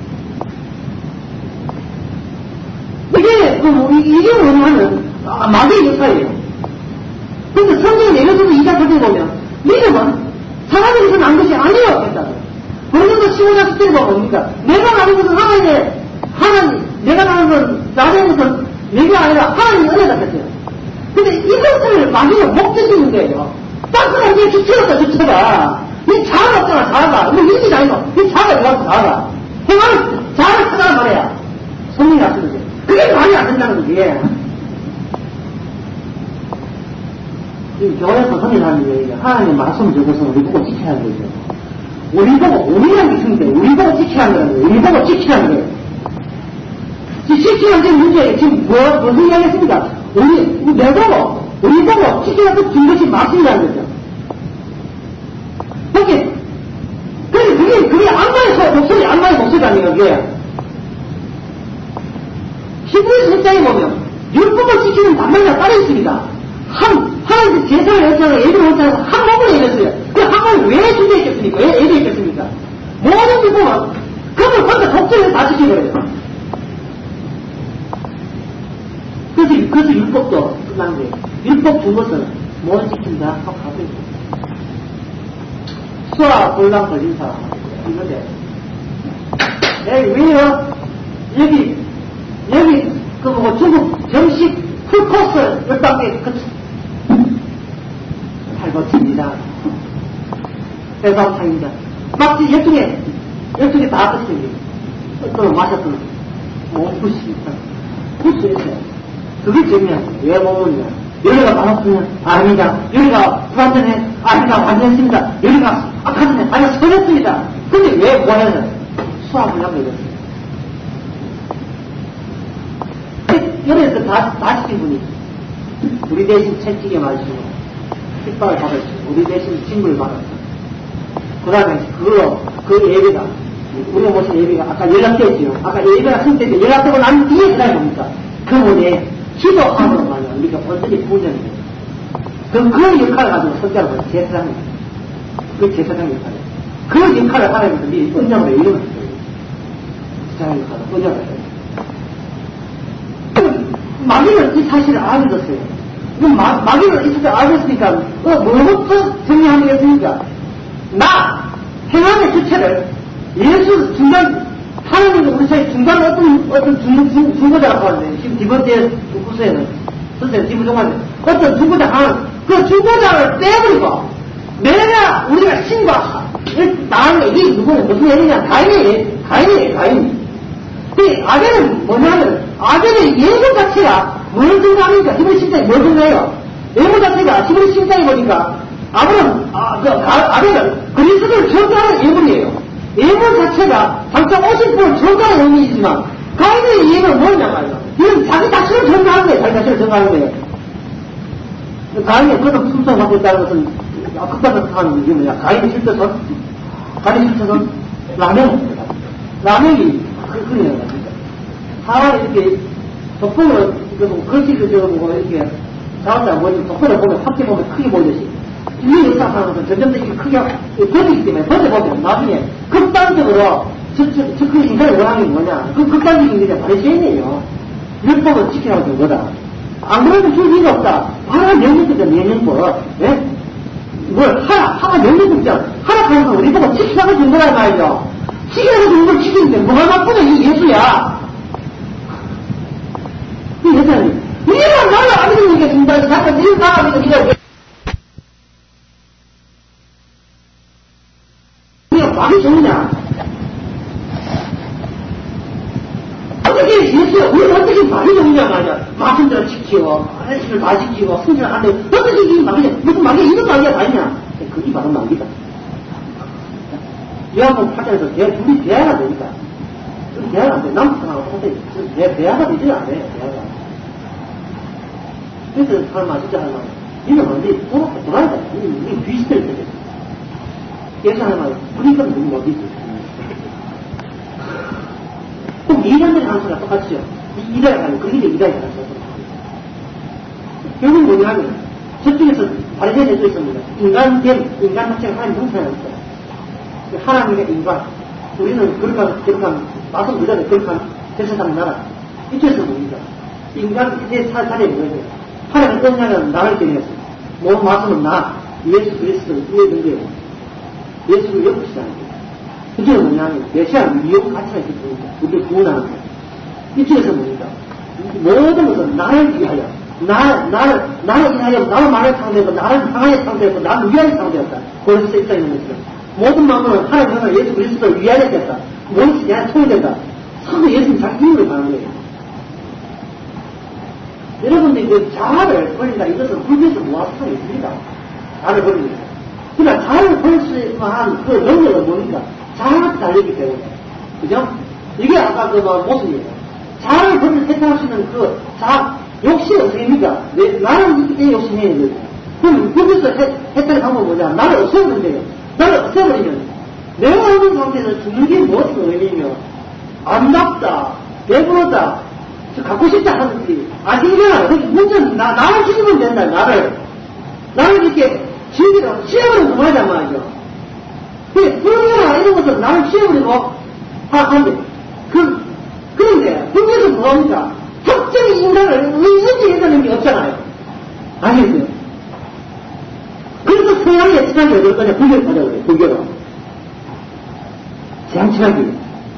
이게, 그, 뭐, 이게 뭐냐면, 아, 마귀의 역사예요. 근데 성경 내려주고 이장 설명해 보면, 믿음은 사람에게서 난 것이 아니에요. 했다고. 어느 정도 십오 장 십절에 보면 뭡니까? 내가 나는 것은 하나님의, 하나님, 내가 나는 건, 나는 것은 내가 아니라 하나님의 은혜다 했어요. 근데 이것을 마귀가 목적이는 거예요. 땅콩은 이게 주체였다, 주체가. 이 자아가 없잖아, 자아가. 이거 일이 아니고, 이 자아가 들어가서 자아가. 행하는 자아를 찾아란 말이야. 성령이 하시는 거예요. 그게 말이 안 된다는 거지. 이 교회에서 선언하는 얘기가 하나님의 말씀을 적어서 우리 보고 지켜야 하는 거죠. 우리 보고, 우리라는 게 있는데, 우리 보고 지켜야 하는 거예요. 우리 보고 지켜야 하는 거예요. 지키는 게 문제예요. 지금 뭐, 무슨 이야기 했습니까? 우리, 내 보고, 우리 보고 지켜서 준 것이 말씀이라는 거죠. 그게, 그게, 그게, 그게 악마의 목소리, 악마의 목소리 아니에요, 그게. 히브리서 일 장에 보면, 율법을 지키는 단말이가 따로 있습니다. 한, 하나님 제사를 했잖아요. 예배를 했잖아요. 한 몸을 얘기했어요. 그 한 몸을 왜 준비했겠습니까? 왜 예배했겠습니까? 모든 율법은, 그걸 혼자 독점해서 다 지키거든요. 그래서, 그래서 율법도 끝나는 거예요. 율법 준 것은 못 지킨다. 하고 가세요. 수화 곤란 걸린 사람. 이거죠. 여기, 왜요? 여기, 여기, 그 뭐, 중국 정식 풀코스 열방에 그, 팔버칩니다. 대사상입니다. 막지 열중에, 열중에 다 떴습니다. 어떤 마셨던, 뭐, 부시니까. 부시했어요. 그게 중요한 거예요. 왜 먹느냐. 여기가 많았으면 아닙니다. 여기가 불안전해. 아닙니다. 완전했습니다. 여기가 악하네. 아니면 선했습니다. 근데 왜 뭐하냐. 수학을 하고 이랬어요. 여기에서 다, 다 시킨 분이 우리 대신 채찍에 맞으시고 핍박을 받았죠. 우리 대신 징벌을 받았죠. 그 다음에 그거, 그 예배가 우리가 모신 예배가 아까 연락되었지요. 아까 예배가 승대때 연락되고 난 뒤에 그 다음에 뭡니까? 그 문에 기도함으로 말이야. 우리가 완전히 부전이에요. 그, 그 역할을 가지고 선자를 보면 제사장입니다. 그 제사장 역할이에요. 그 역할을 하나님께서 미리 은장으로 이름을 했어요. 제사장 역할을 은장으로 했어요. 마귀는 이 사실을 알아줬어요. 그럼 마, 마귀는 이 사실을 알아줬으니까, 어, 뭐부터 정리하면 되겠습니까? 나, 행함의 주체를 예수 중간, 하나님과 우리 사이 중간 어떤, 어떤 중, 중, 중보자라고 하는데, 지금 디번째 구서에는, 선생님, 디부종한테, 어떤 중보자 하는, 그 중보자를 떼버리고, 내가, 우리가 신과, 나는 이게 누구는 무슨 얘기냐, 가인의, 가인이에요, 가인. 그 아벨은 뭐냐면, 아벨의 예고 자체가 뭘 증가하니까, 히브리 십장이 뭘 증가해요? 예고 자체가 히브리 십장에 보니까, 아벨은, 아, 그, 아벨은 그리스도를 전가하는 예고이에요. 예고 자체가 당장 오십 분 전가하는 의미이지만, 가인의 예고는 뭐냐 말이에요. 이건 자기 자신을 전가하는 거예요, 자기 자신을 전가하는 거예요. 가인이 그런 품성을 갖고 있다는 것은, 극단적 하는 게 뭐냐. 가인이 실제선, 가인이 실제선, 라면입니다. 라면이, 그, 그래요, 진짜. 사람이 이렇게, 덕분을, 그, 글씨를 적어보고, 이렇게, 사람들 보이면, 덕분을 보면, 함께 보면 크게 보이듯이. 이 역사하는 것은 점점 더 이렇게 크게, 버리기 때문에, 버려보면, 나중에, 극단적으로, 저, 저, 저, 그 인간의 원함이 뭐냐. 그 극단적인 게 바리새인이에요. 율법을 지키라고 준 거다. 안 그래도 줄 리가 없다. 하나 명령법이야, 명령법. 예? 뭘, 하나, 하나 명령법이야. 하락하는 거 우리 보고 지키라고 준 거란 말이죠. 지키라고 준 걸 지키는데, 뭐가 나쁘냐, 이 예수야. 이 예수님, 이만 나를 안 믿는 게 준다. 잠깐, 이만 나를 안 믿는 게 우리가 말이 좋으냐? 어떻게 예수야, 우리가 어떻게 말이 좋으냐 말이야. 말씀대로 지키고, 아저씨를 다 지키고, 성질을 안 되고, 어떻게 이게 말이냐? 무슨 말이야? 이런 말이야, 다 있냐? 그게 바로 말이다. 요한복 팔 장에서 대, 둘이 대화가 되니까. 대화가 안 돼. 남편하고 똑같아. 대, 대화가 되지 않아, 대화가. 그래서 설마, 진짜 할 말. 이는 언제, 서로 돌아야 돼. 이게 비슷할 때. 예수 할 말, 그러니까 너무 어디지? 꼭 이단들이 하는 소리가 똑같죠. 이단이 하는, 그게 이단이 하는 소리. 결국 뭐냐면, 저쪽에서 바리새인에 써 있습니다. 인간됨, 인간 자체가 하나님 형상이었어요. 하나님의 인간. 우리는 거룩한, 거룩한, 마성 그자의 거룩한 대세상 나라. 이쪽에서 뭡니까? 인간, 이제 사례에 뭐예요? 하나님은 언약은 나를 정했어요. 몸 마성은 나, 예수 그리스도를 위해 등대요. 예수를 엮으시다는 거예요. 그게 뭐냐면, 메시아는 미용 가치가 있기 때문에, 우리를 구원하는 거예요. 이쪽에서 뭡니까? 모든 것은 나를 위하여. 나, 나를, 나를 위하여, 나를 말을 상대하고, 나를 향하여 상대하고, 나를 위하여 상대했다. 그래서 있다 있는 것이죠. 모든 마음은 하나님 하나 예수 그리스도를 위하여 됐다. 모든 대한 통일된다. 서로 예수님 자기 힘으로 가는 거예요. 여러분들이 그 자아를 버린다. 이것은 불교에서 모아스통이 있습니다. 자아를 버리는 거예요. 그러니까 자아를 버릴 수 만한 그 능력은 뭡니까? 자아가 달리기 때문에. 그죠? 이게 아까 그 모습이에요. 자아를 버릴 택할 수 있는 그 자아, 욕심이 어떻게입니까? 나는 있기 때문에 욕심이 있는 거예요. 그럼 여기서 했다는 방법은 뭐냐? 나를 없애면 돼요. 나를 없애버리면 내가 없는 상태에서 죽는 게 무엇인 의미며 안답다, 배부르다, 갖고 싶다 하는 것이 아직이잖아요. 문제는 나, 나를 죽이면 된다. 나를 나를 이렇게 죽이라고 치워버리면 그만하단 말이죠. 불교나 이런 것은 나를 치워버리고 하는데 그, 그런데 불교에서 뭐합니까? 특정인 인간을 의지해서는 게 없잖아요. 아니겠어요? 그래서 서양의 친하게 어떨 거냐? 불교를 가자고 그래요, 불교로. 서양 친하게.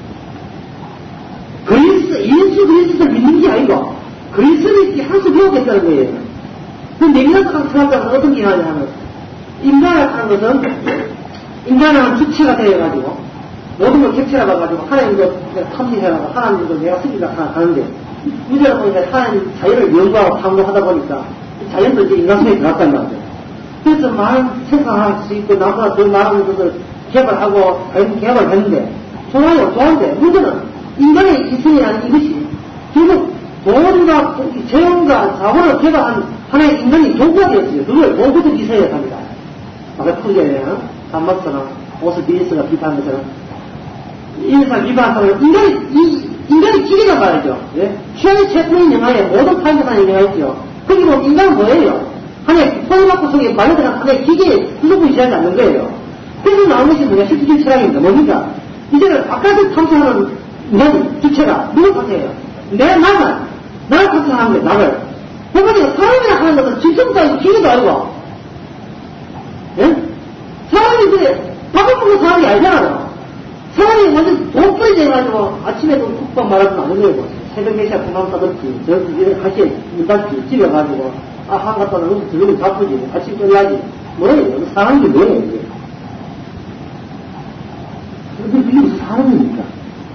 그리스, 예수 그리스도를 믿는 게 아니고, 그리스도를 한수 배우겠다는 거예요. 그 내면에서 생각하면 어떤 게 하냐면, 인간을 하는 것은, 인간은 주체가 되어가지고, 모든 걸 캡처해 봐가지고, 하나님도 탐지해가지고, 하나님도 내가 쓰기가 하는데, 문제는 보니까 하나님 자연을 연구하고 탐구하다 보니까, 자연도 이제 인간 속에 들어갔단 말이에요. 그래서 많은 생각할 수 있고, 나보다 더 많은 것을 개발하고, 개발했는데, 좋아요, 좋은데, 문제는 인간의 이승이라는 이것이, 결국, 돈과, 재원과 자원을 개발한 하나의 인간이 도구가 되었어요. 그걸 도구도 기사해야 합니다. 아까 풀이에요. 산막서나, 오스비리스가 비판한 것처럼. 인사 비판하는 인간이, 이, 인간이 기계가 말이죠. 예? 취향의 체포인 영화에 모든 판결하는 영화가 있죠. 거기 보면 인간은 뭐예요? 하나의 소유막고 속에 말려들어간 하나의 기계에 수속을 지하지 않는 거예요. 그래서 나온 것이 뭐냐? 실질적 철학입니다. 뭡니까? 이제는 아까도 탐색하는 인간 주체가 누굴 탓해요? 내 나만, 나를 탓하는 거예요, 나를. 그러니까 사람이 하는 것은 지성도 아니고 기계도 아니고, 예? 사람이 그래, 밥을 먹는 사람이 알잖아요. 사람이 완전 돈 뿌리져가지고 아침에도 국밥 말하면 안 되고, 새벽 네 시에 공감 싸들지, 저렇게 이런 가시에 문 닫지, 집에 가지고, 아, 한 갔다 는 여기서 들으면 바쁘지, 아침 끝나지. 뭐예요? 사람이 뭐예요, 이게? 근데 이게 무슨 사람입니까?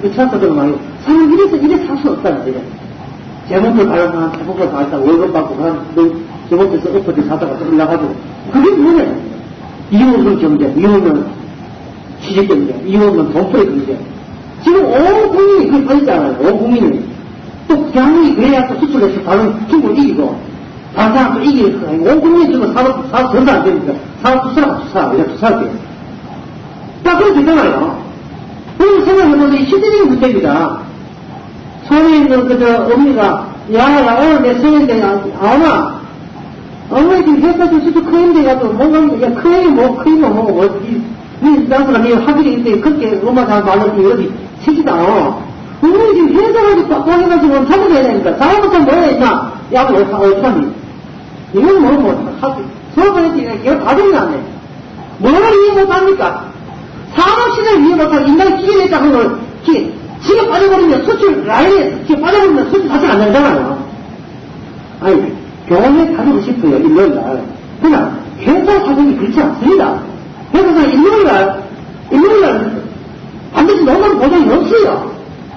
의사들은 많이, 사람 이래서 이래 살 수 없다는 거예요. 제목을 발견한 제목을 받았다, 월급 받고, 그냥 제목에서 엎어져 사다가 또 올라가지고. 그게 뭐냐? 이혼은 경제, 이혼은 취직 경제, 이혼은 돈벌이 경제. 지금 온 국민이 그걸 빠지잖아요. 온 국민이. 또 대한민국이 그래야 또 수출해서 다른 중국을 이기고, 다른 사람도 이기는 거 아니고, 온 국민이 지금 사업, 사업 전도 안 되니까, 사업 투사가 투사, 그냥 투사할게요. 딱 그렇게 되잖아요. 그걸 생각해보면 이 시대적인 문제입니다. 손에 있는 그저 어머니가, 야, 야, 오늘 내 생일인데, 아마, 어머니 지금 회사에서 수도 크임돼 가지고, 뭔가, 야, 크임, 뭐, 크임, 뭐, 뭐, 뭐, 이, 이, 나보다 니 학위이 있는데, 그렇게 엄마 잘 말하지, 이러지, 치지다. 어머니 지금 회사 가지고 빡빡해가지고, 잡아줘야 되니까, 잘못하면 뭐야, 임마. 야, 뭐, 어떡하니. 이건 뭐, 뭐, 하지. 수업을 했지, 이거 다 정리하네. 뭐를 이해 못합니까? 산업시대를 이해 못하고, 인간이 기계냈다 하는 걸, 기, 지금 빠져버리면 수출 라인에, 지금 빠져버리면 수출 자체가 안 되잖아요. 아니, 병원에 가지고 싶어요, 일요일날. 그러나, 회사 사정이 그렇지 않습니다. 회사가 일요일날, 일요일날, 반드시 너무 보장이 없어요.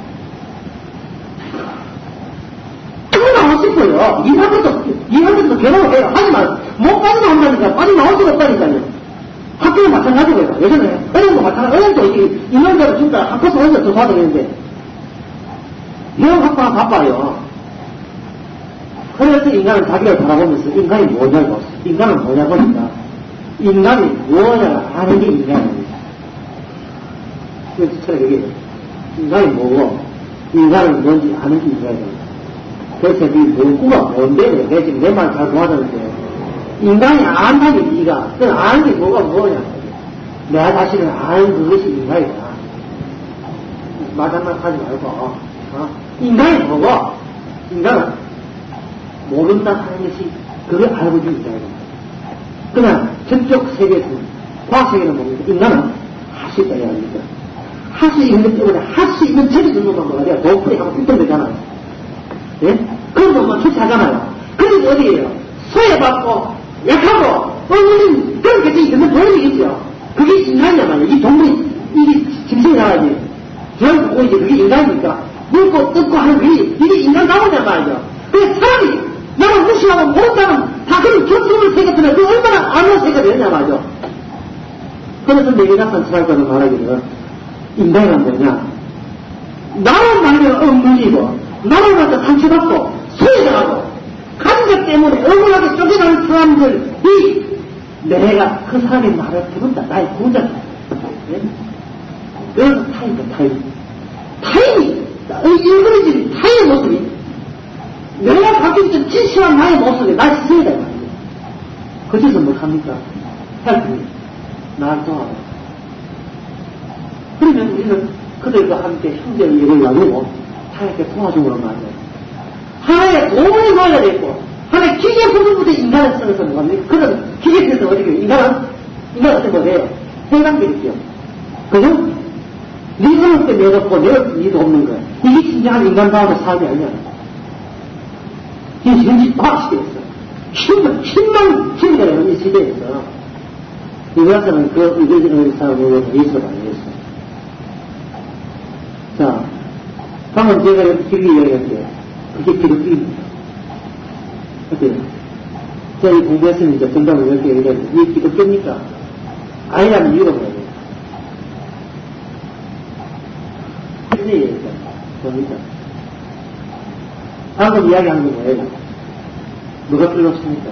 그거 나오고 싶어요. 이사들도, 이사들도 결혼을 해요. 하지만, 못 빠져나온다니까, 빠져나올 수가 없다니까요. 학교는 마찬가지고요. 예전에, 은행도 마찬가지, 은행도 이렇게, 인원대로 준다, 학교에서 은행도 더 받아야 되는데, 이런 학과가 바빠요. 그래서 인간은 자기를 바라보면서 인간이 뭐냐고, 인간은 뭐냐고 하니까, 인간이 뭐냐를 아는 게 인간입니다. 그래서 저는 여기, 인간이 뭐고, 인간은 뭔지 아는 게 인간이에요. 그래서 이 문구가 뭔데, 내가 지금 내 말 잘 도와주는데, 인간이 안다는 게 네가, 그 아는 게 뭐가 뭐냐. 내가 자신을 아는 그것이 인간이다. 말 한마디 하지 말고, 어? 인간이 뭐고, 인간은 모른다 하는 것이, 그걸 알고 있는 인간이다. 그러나, 저쪽 세계에서는, 과학세계는 뭡니까? 인간은 할 수 있다는 얘기입니다. 할 수 있는 것 때문에, 할 수 있는 저리 정도만 뭐가 돼야 도프리 하고 삐뚤되잖아요. 예? 그런 놈만 초치하잖아요. 그게 어디예요? 소외받고, 약하고, 어머님, 그런 것이 있으면 보여지겠죠. 그게 인간이야 말이야. 이 동물이, 이게 짐승이 나가지. 저를 보고 이제 그게 인간이니까, 물고 뜯고 하는 그게, 이게 인간다우냐 말이죠. 그래서 사람이, 나를 무시하고 모른다면, 다 그런 견성을 새겼으면, 그 얼마나 아는 새가 되느냐 말이죠. 그래서 내게 나타난 철학자는 말하기를, 인간이란 뭐냐? 나를 말하면 엉문이고, 나를 갖다 상처받고, 소외당하고, 가진 것 때문에 억울하게 쫓겨나는 사람들이 내가 그 사람의 말을 들은다. 나의 구원자다. 네? 그래서 타인이다, 타인. 타인이, 일그러진 타인의 모습이 내가 갖고 있던 진실한 나의 모습이 날 스승이다. 그 짓은 못합니까? 헬프니. 나를 도와라. 그러면 우리는 그들과 함께 형제의 일을 나누고 하나님께 도와주므로 말이에요. 하나의 도움을 모아야 되고, 하나의 기계 부분부터 인간을 써서 뭐합니까? 그런 기계 에서 어디게 인간은, 인간은 어떻게 뭐예요? 생각들이죠. 그죠? 네 손을 때 내놓고 내가 니도 없는 거야. 이게 진정한 인간다움의 삶이 아니야. 이게 현실 과학시대였어. 힘만, 힘만 힘이 되는 이 시대에서. 이거서는 그 이거지는 의사하고 예수가 아니었어. 자, 방금 제가 길게 이야기했는데, 그게 기독교입니다. 어때요? 저희 공부했으면 이제 정답을 이렇게 얘기했는데, 이게 기독교입니까? 아니라면 이유가 뭐예요? 이제 얘기했죠. 뭡니까? 방금 이야기하는 게 뭐예요? 누가 틀렸습니까?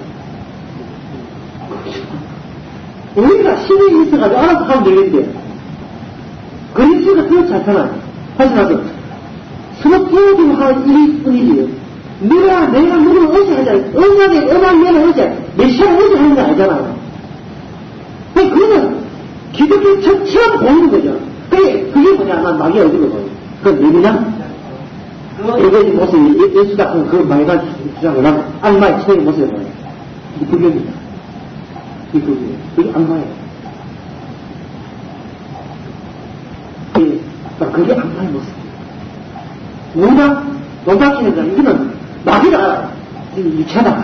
우리가 신이 있어가지고 알아서 하면 되는데, 그리스가 그렇지 않잖아요. 다시 말해서, 서로 도와주고 하는 일일 뿐이지. 내가, 내가 누구를 어찌하자, 음악에, 음악 내는 어찌, 메시아를 어찌 하는 게 아니잖아요. 그러면, 기독교 전체만 보는 거죠. 그게, 그게 뭐냐, 난 막이 어디로 보여. 그건 누구냐? 이거지 모습이, 예수 같은 그 말과 주장을 하고, 악마의 처의 모습을 보여요. 이게 불교입니다. 이게 불교예요. 그게 악마예요. 그게, 그게 악마의 모습. 농담, 농담치는 건, 이거는, 마귀가, 유치하다.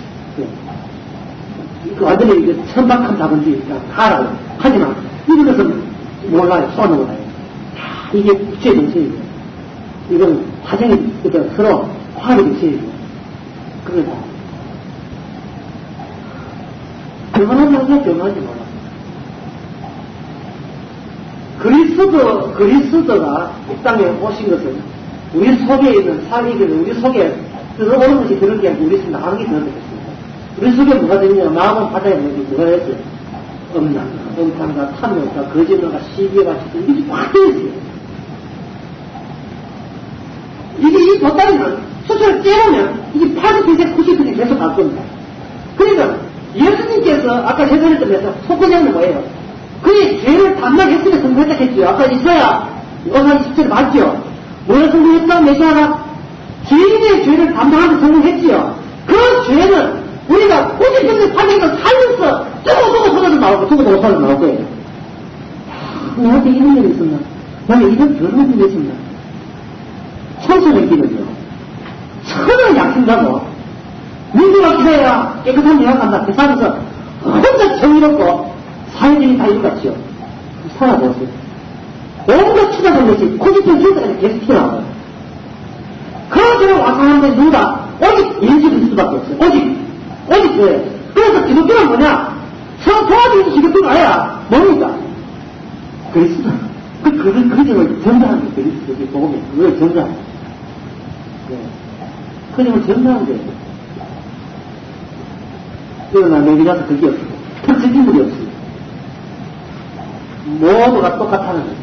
이거 완전히, 이거 천박한 답은지, 다 알아요. 하지만, 이것은 몰라요. 쏘는 거예요. 이게 부채 정신이에요. 이건 과정이, 그러니까 서로 화합이 되지. 그러다. 결혼하지 마세요, 결혼하지 마라. 그리스도, 그리스도가 이 땅에 오신 것은 우리 속에 있는 사기를 우리 속에 들어오는 것이 그런 게 아니고 우리 속에 나가는 게 그런 것입니다. 우리 속에 뭐가 되느냐, 마음은 바다에 뭐지, 뭐가 했어요? 음란, 음탕과 탐욕과 거짓말과 시기와 시기, 이게 꽉 되어있어요. 이게 이 돗다리는 수술을 째보면 이게 팔십 퍼센트, 구십 퍼센트 계속 갈 겁니다. 그러니까 예수님께서 아까 해설했던 속건형은 뭐예요? 그의 죄를 담당했으면 성공했다 했죠. 아까 이사야 오산 십 절 맞죠? 뭐를 성공했다? 메시아가 죄인의 죄를 담당하면서 성공했지요. 그 죄는 우리가 구십 퍼센트 판정에서 살면서 두고 두고 서도 나오고 두고 두고 서도 나올 거예요. 나한테 이런 일이 있었나? 나는 이런 결혼을 했습니다. 청소년기는요. 천을 약hin다고 민주가 기사야 깨끗한 영향한다. 그 사람에서 혼자 정의롭고 사회적인 다 이루같이요. 살아보세요. 온갖 추적한 것이 구십 퍼센트 때까지 계속 튀어나와요. 그러저런 완성하는데 누구다? 오직 예수 그리스도밖에 없어요. 오직. 오직 그래요. 그래서 기독교는 뭐냐? 서로 도와주는 기독교가 아니라 뭡니까? 그리스도. 그, 그, 그, 그 점을 전달하는 게 그리스도의 복음이에요. 그걸 전달하는 거예요. 네. 그 점을 전달하는 거예요. 그러나 내기라서 그게 없어요. 특징 인물이 없어요. 모두가 똑같다는 거죠.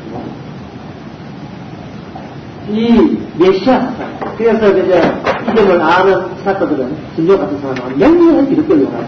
이 메시아 사상. 그래서 이제 이 점을 아는 사건들은 진료 같은 사람은 명료한 기독교를 원하죠.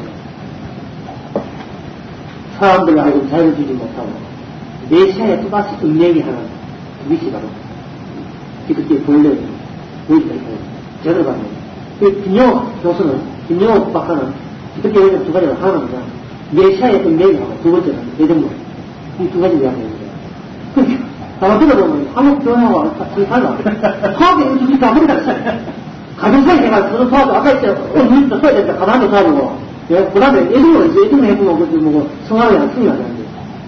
사람들을 알고 자유를 주지 못하고 메시아에 또다시 음행이 하는 위치 바로 기독교의 본래 보이다 있고 저를 받는 그 김영호 교수는 김영호 박사는 기독교에 대해서 두 가지를 하나는 뭐냐 메시아의 음행이 하고 두 번째는 내정론 이 두 가지 이야기입니다. 아마 들어보면 한국 교회하고 같이 달라. 수학에 이거 둘이 다 버리다. 가정사에 내가 그런 수학을 아까 있죠. 어, 눈에서 써야 된다. 가만히 수학이고. 예, 그 다음에 예전에 이제 예전에 해보면 그지 뭐 성화를 안 쓰는 거 아니야.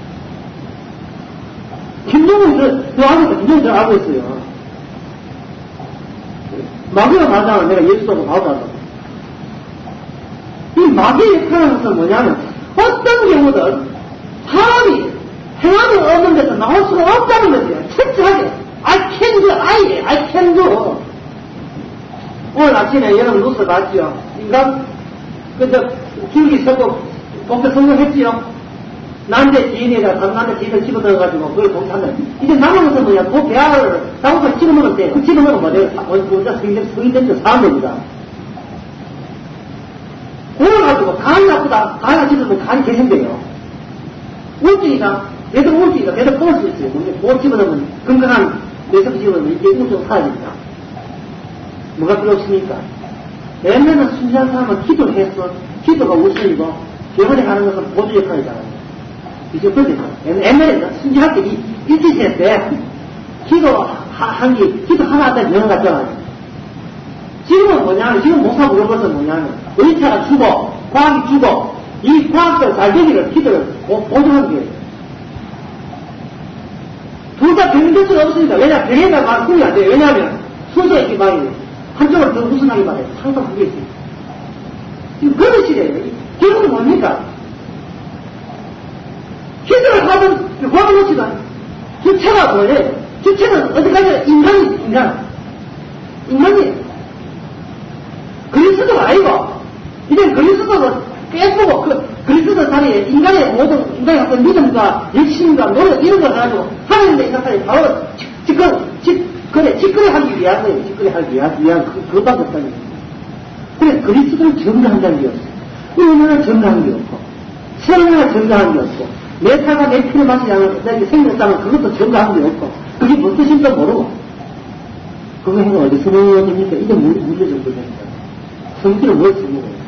김정은 저, 저 알고 있어. 김정은 저 알고 있어요. 마귀가 말하잖아. 내가 예수하고 바보다. 이 마귀의 역할하는 것은 뭐냐면 어떤 경우든 사람이 행함이 없는 데서 나올 수가 없다는 거죠. 철저하게. I can do, I, I can do. 오늘 아침에 여러분 뉴스 봤죠? 인간, 그저, 줄기 서고, 목표 성공했지요? 남자 지인이가 다른 남자 지인을 집어넣어가지고 그걸 동탄다. 이제 남은 것은 뭐냐, 그 배알을 나오고 집어넣으면 돼요. 그 집어넣으면 뭐예요? 먼저 성인된, 성인된 사람입니다. 그래가지고 간이 나쁘다. 간이 나쁘면 간이 개선돼요. 우울증이다. 얘들 우울증이다. 얘들 끊을 수 있어요. 못 집어넣으면 건강한 뇌석 집어넣으면 이게 우울증 사라집니다. 뭐가 필요 없습니까? 옛날에는 순진한 사람은 기도했어. 기도가 우선이고 병원에 가는 것은 보조 역할이잖아요. 이제 그러니까 옛날에는 순진할 때 일치세 때 기도 한 게 기도 하나 때 병원 갔잖아요. 지금은 뭐냐면 지금 목사 부른 것은 뭐냐면 의사가 주고 과학이 주고 이 과학적 잘 되기를 기도를 보조하는 게 둘 다 병될 수가 없으니까. 왜냐, 병에 가면 꿈이 안 돼요. 왜냐하면 순서의 기반이 한쪽을 더 우선하기 바라요. 항상 그게 있어요. 지금 그런 시대예요. 결국은 뭡니까? 기도를 하든 과학을 놓치든 주체가 뭐예요? 주체는 어디까지 인간이 인간. 인간이 그리스도가 아니고 이젠 그리스도가 깨보고 그 그리스도 자리에 인간의 모든 인간의 어떤 믿음과 열심과 노력 이런 걸 가지고 하는 데 있어서 바로 직권, 직, 그래, 직권을 하기 위해서요. 직권을 하기 위한, 위한 그, 그것밖에 없다는 거예요. 그래, 그리스도를 전가한다는 게 없어요. 의문을 전가한 게 없고, 생명을 전가한 게 없고, 내 살과 내 피를 마시지 않은 내 생명상은 그것도 전가한 게 없고, 그게 무슨 뜻인지도 모르고, 그거 행동 어디서 모여집니까? 이게 문제 정도 됩니다. 성질을 뭘 쓰는 거예요?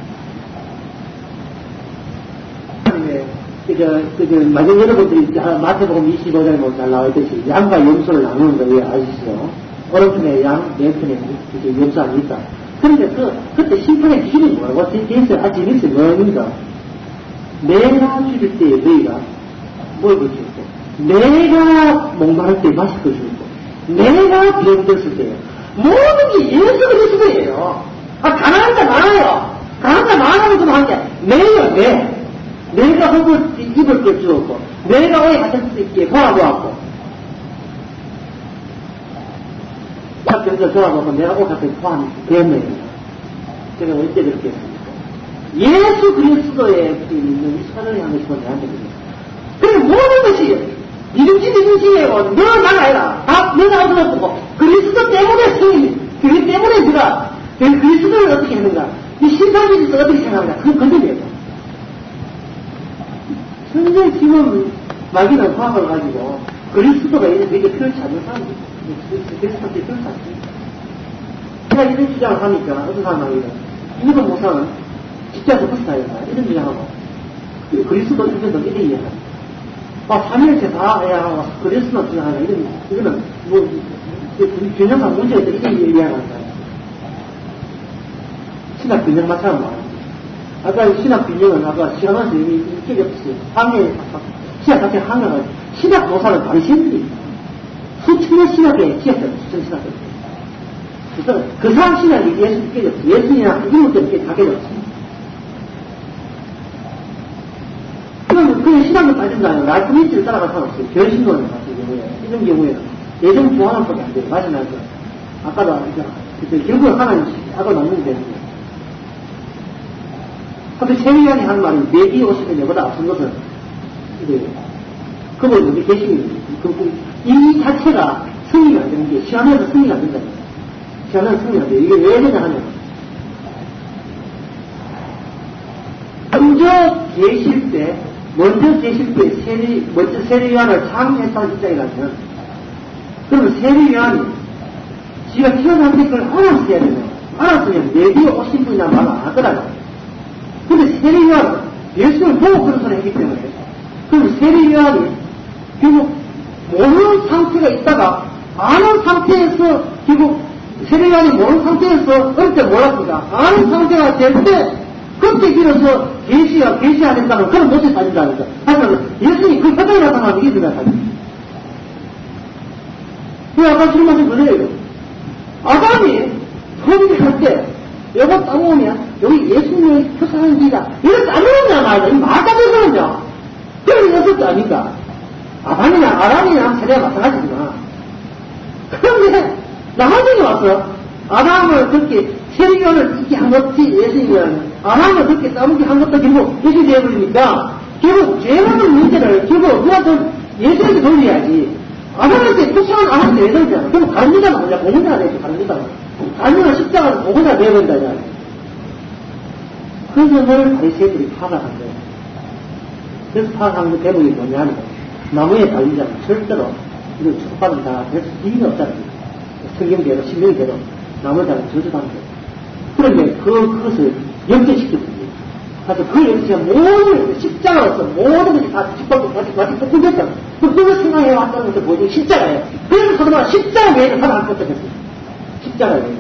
그저, 그저, 마지막 여러분들이 마태복음 이십오 장에 보면 잘 나와있듯이 양과 염소를 나누는 거 왜 아시죠? 오른편에 양, 왼편에 염소가 있다. 그런데 그, 그때 심판의 기준이 뭐라고? 제인스, 아, 재밌어요. 뭐입니까? 내가 죽일 때 너희가 뭘 줄 거? 내가 목마를 때 마실 거 줄 거. 내가 병들었을 때예요. 모든 게 예수 그리스도예요. 아, 가난한 자 많아요. 가난한 자 많아서 좀 하는 게 내요, 내. 내가 혹을 입을 걸 주었고, 내가 오해 같은 수 있게 도와보았고, 딱 병들 도와보고 내가 옷 같은 포함이 되었네요. 제가 언제 그렇게 했습니까? 예수 그리스도에 있는 이 선을 향해 서 내한테 그래요. 그리고 모든 것이 이름지 이름지예요. 너 나가라. 다 너가 얻어먹고 그리스도 때문에 승리, 그리 때문에 네가 그리스도를 어떻게 하는가? 이 신상질에서 어떻게 생각하는가? 그건 건드려요. 현재 지금 마귀는 과학을 가지고 그리스도가 이렇게 표현치 않는 사람이 그리스도한테 표현치 않습니다. 제가 이런 주장을 하니까 어떤 사람이 이런 모사는 진짜서 불사해라 이런 주장하고 그리스도 주장도 이렇게 이해합니다. 아, 삼일째 다 해야 그리스도 주장하냐 이런 이거는 뭐 균형상 문제가 이렇게 이해하는 거예요. 신학 균형 마찬가지 말합니다. 아까 신학 균형은 아까 시간에서 이미 깨졌어요. 한개 신학 자체 한가가 신학 모사는 바리새인들이 수천년 신학에 지었어요. 수천 신학에. 그래서 그 사람 신학이 예수 깨졌어요. 예수님이나 이런 때문에 다 깨졌어요. 그러면 그 신학에 빠진다면 라이프니치를 따라갈 수는 없어요. 변신론을 같은 경우에 이런 경우에는 예전 보완밖에 안 돼요. 마지막에 아까도 이제 결국에 하나님 악을 만드는 데는 하도 세미안이 하는 말이 내기 오시면 여보다 앞선 것은 이제 그걸 여기 계시는 이 자체가 승리가 안 되는 게 시간에서 승리가 안 된다. 시간에서 승리가 안 돼요. 이게 왜 되냐 하면 먼저 계실 때 먼저 계실 때 세리 먼저 세리요한을 창조했다는 입장이라면 그러면 세리요한이 지가 태어난 때 그걸 알았어야 되네. 알았으면 내기 오신 분이나 말 안 하더라고요. 근데 세리요한은 예수를 보고 그런 소리를 했기 때문에 그럼 세리요한이 결국 모르는 상태가 있다가 아는 상태에서 결국 세리요한이 모르는 상태에서 어릴 때 몰랐으니까 아는 상태가 될 때 그때 길어서 계시야 계시 안 된다면 그런 못에 사진다니까. 하여튼 예수님이 그 표정이 나타나면 이게 들어가 사진. 그 아까 지금 말씀 그래요. 아담이 성질할 때 여기 딱 오면 여기 예수님의 표상한 기가 이렇게 안 오냐 말이야. 이 말까지 그러냐. 그런 녀석도 아닌가. 아담이나 아람이나 세대가 마찬가지구나. 그런데 나중에 와서 아담을 그렇게 세리요한을 듣게 한 것이 예수님이라는 아담을 그렇게 싸우게 한 것도 결국 예수님이 되어버리니까 결국 죄만은 문제를 결국 누가 예수님께 돌려야지. 아담한테 표상을 안 하는데 왜 그러잖아. 그럼 다른 여자가 뭐냐. 공문자가 되지 다른 여자가. 다른 여자가 십자가는 공문자가 되어버린다잖아. 그래서 너를 바리새인들이 파악한 거예요. 그래서 파악한 그 대목이 뭐냐면 나무에 달리자면 절대로 이거 축복받은 다 될 수 있는 없다는 거예요. 성경대로 신명대로 나무에 달리면 저주받는 거예요. 그런데 그, 그것을 연결시켰습니다. 그래서 그 연결시켜 모든 십자가로서 모든 것이 다 축복받고 같이 같이 복구됐다. 그걸 생각해 왔다는 것을 보여주는 십자가예요. 그래서 그동안 십자가 외에는 하나 안 껐다 했어요. 십자가 외에는.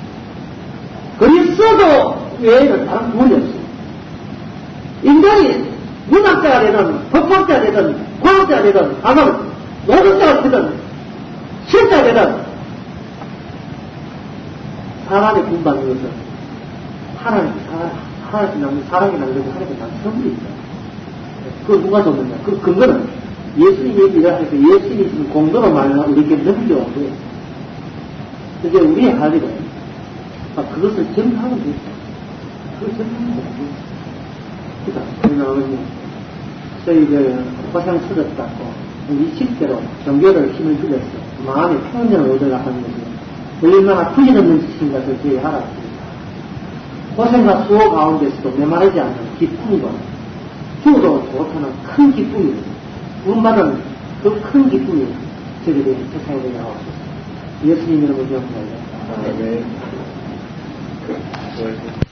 그리스도 외에는 다른 구원이 없어요. 인간이 문학자가 되든, 법학자가 되든, 과학자가 되든, 아니면 노동자가 되든, 실자가 되든, 사람의 군방인 것은 하나님, 하나님 남는 사랑이 남는 하나님께 난 선물이 있어요. 그걸 누가 줬느냐? 그 근거는 예수님 얘기를 하니까 예수님이 지금 공도로 말하고 이렇게 넘겨왔고요. 이제 우리의 할 일은 그것을 전하면 되죠. 그걸 전하면 되죠. 그러니까 우리 아버님 저희들 고생 쓰셨다고 이십대로 종교를 힘을 들였어. 마음의 평정을 얻으려 하는 것은 얼마나 풀리는 짓인 것을 저희 알았습니다. 고생과 수호 가운데서도 메마르지 않는 기쁨과 죽어도 좋다는 큰 기쁨이 구원받은 그 큰 기쁨이 저희들이 세상에 되게 하옵소서. 예수님 이름으로 기억합니다. 네.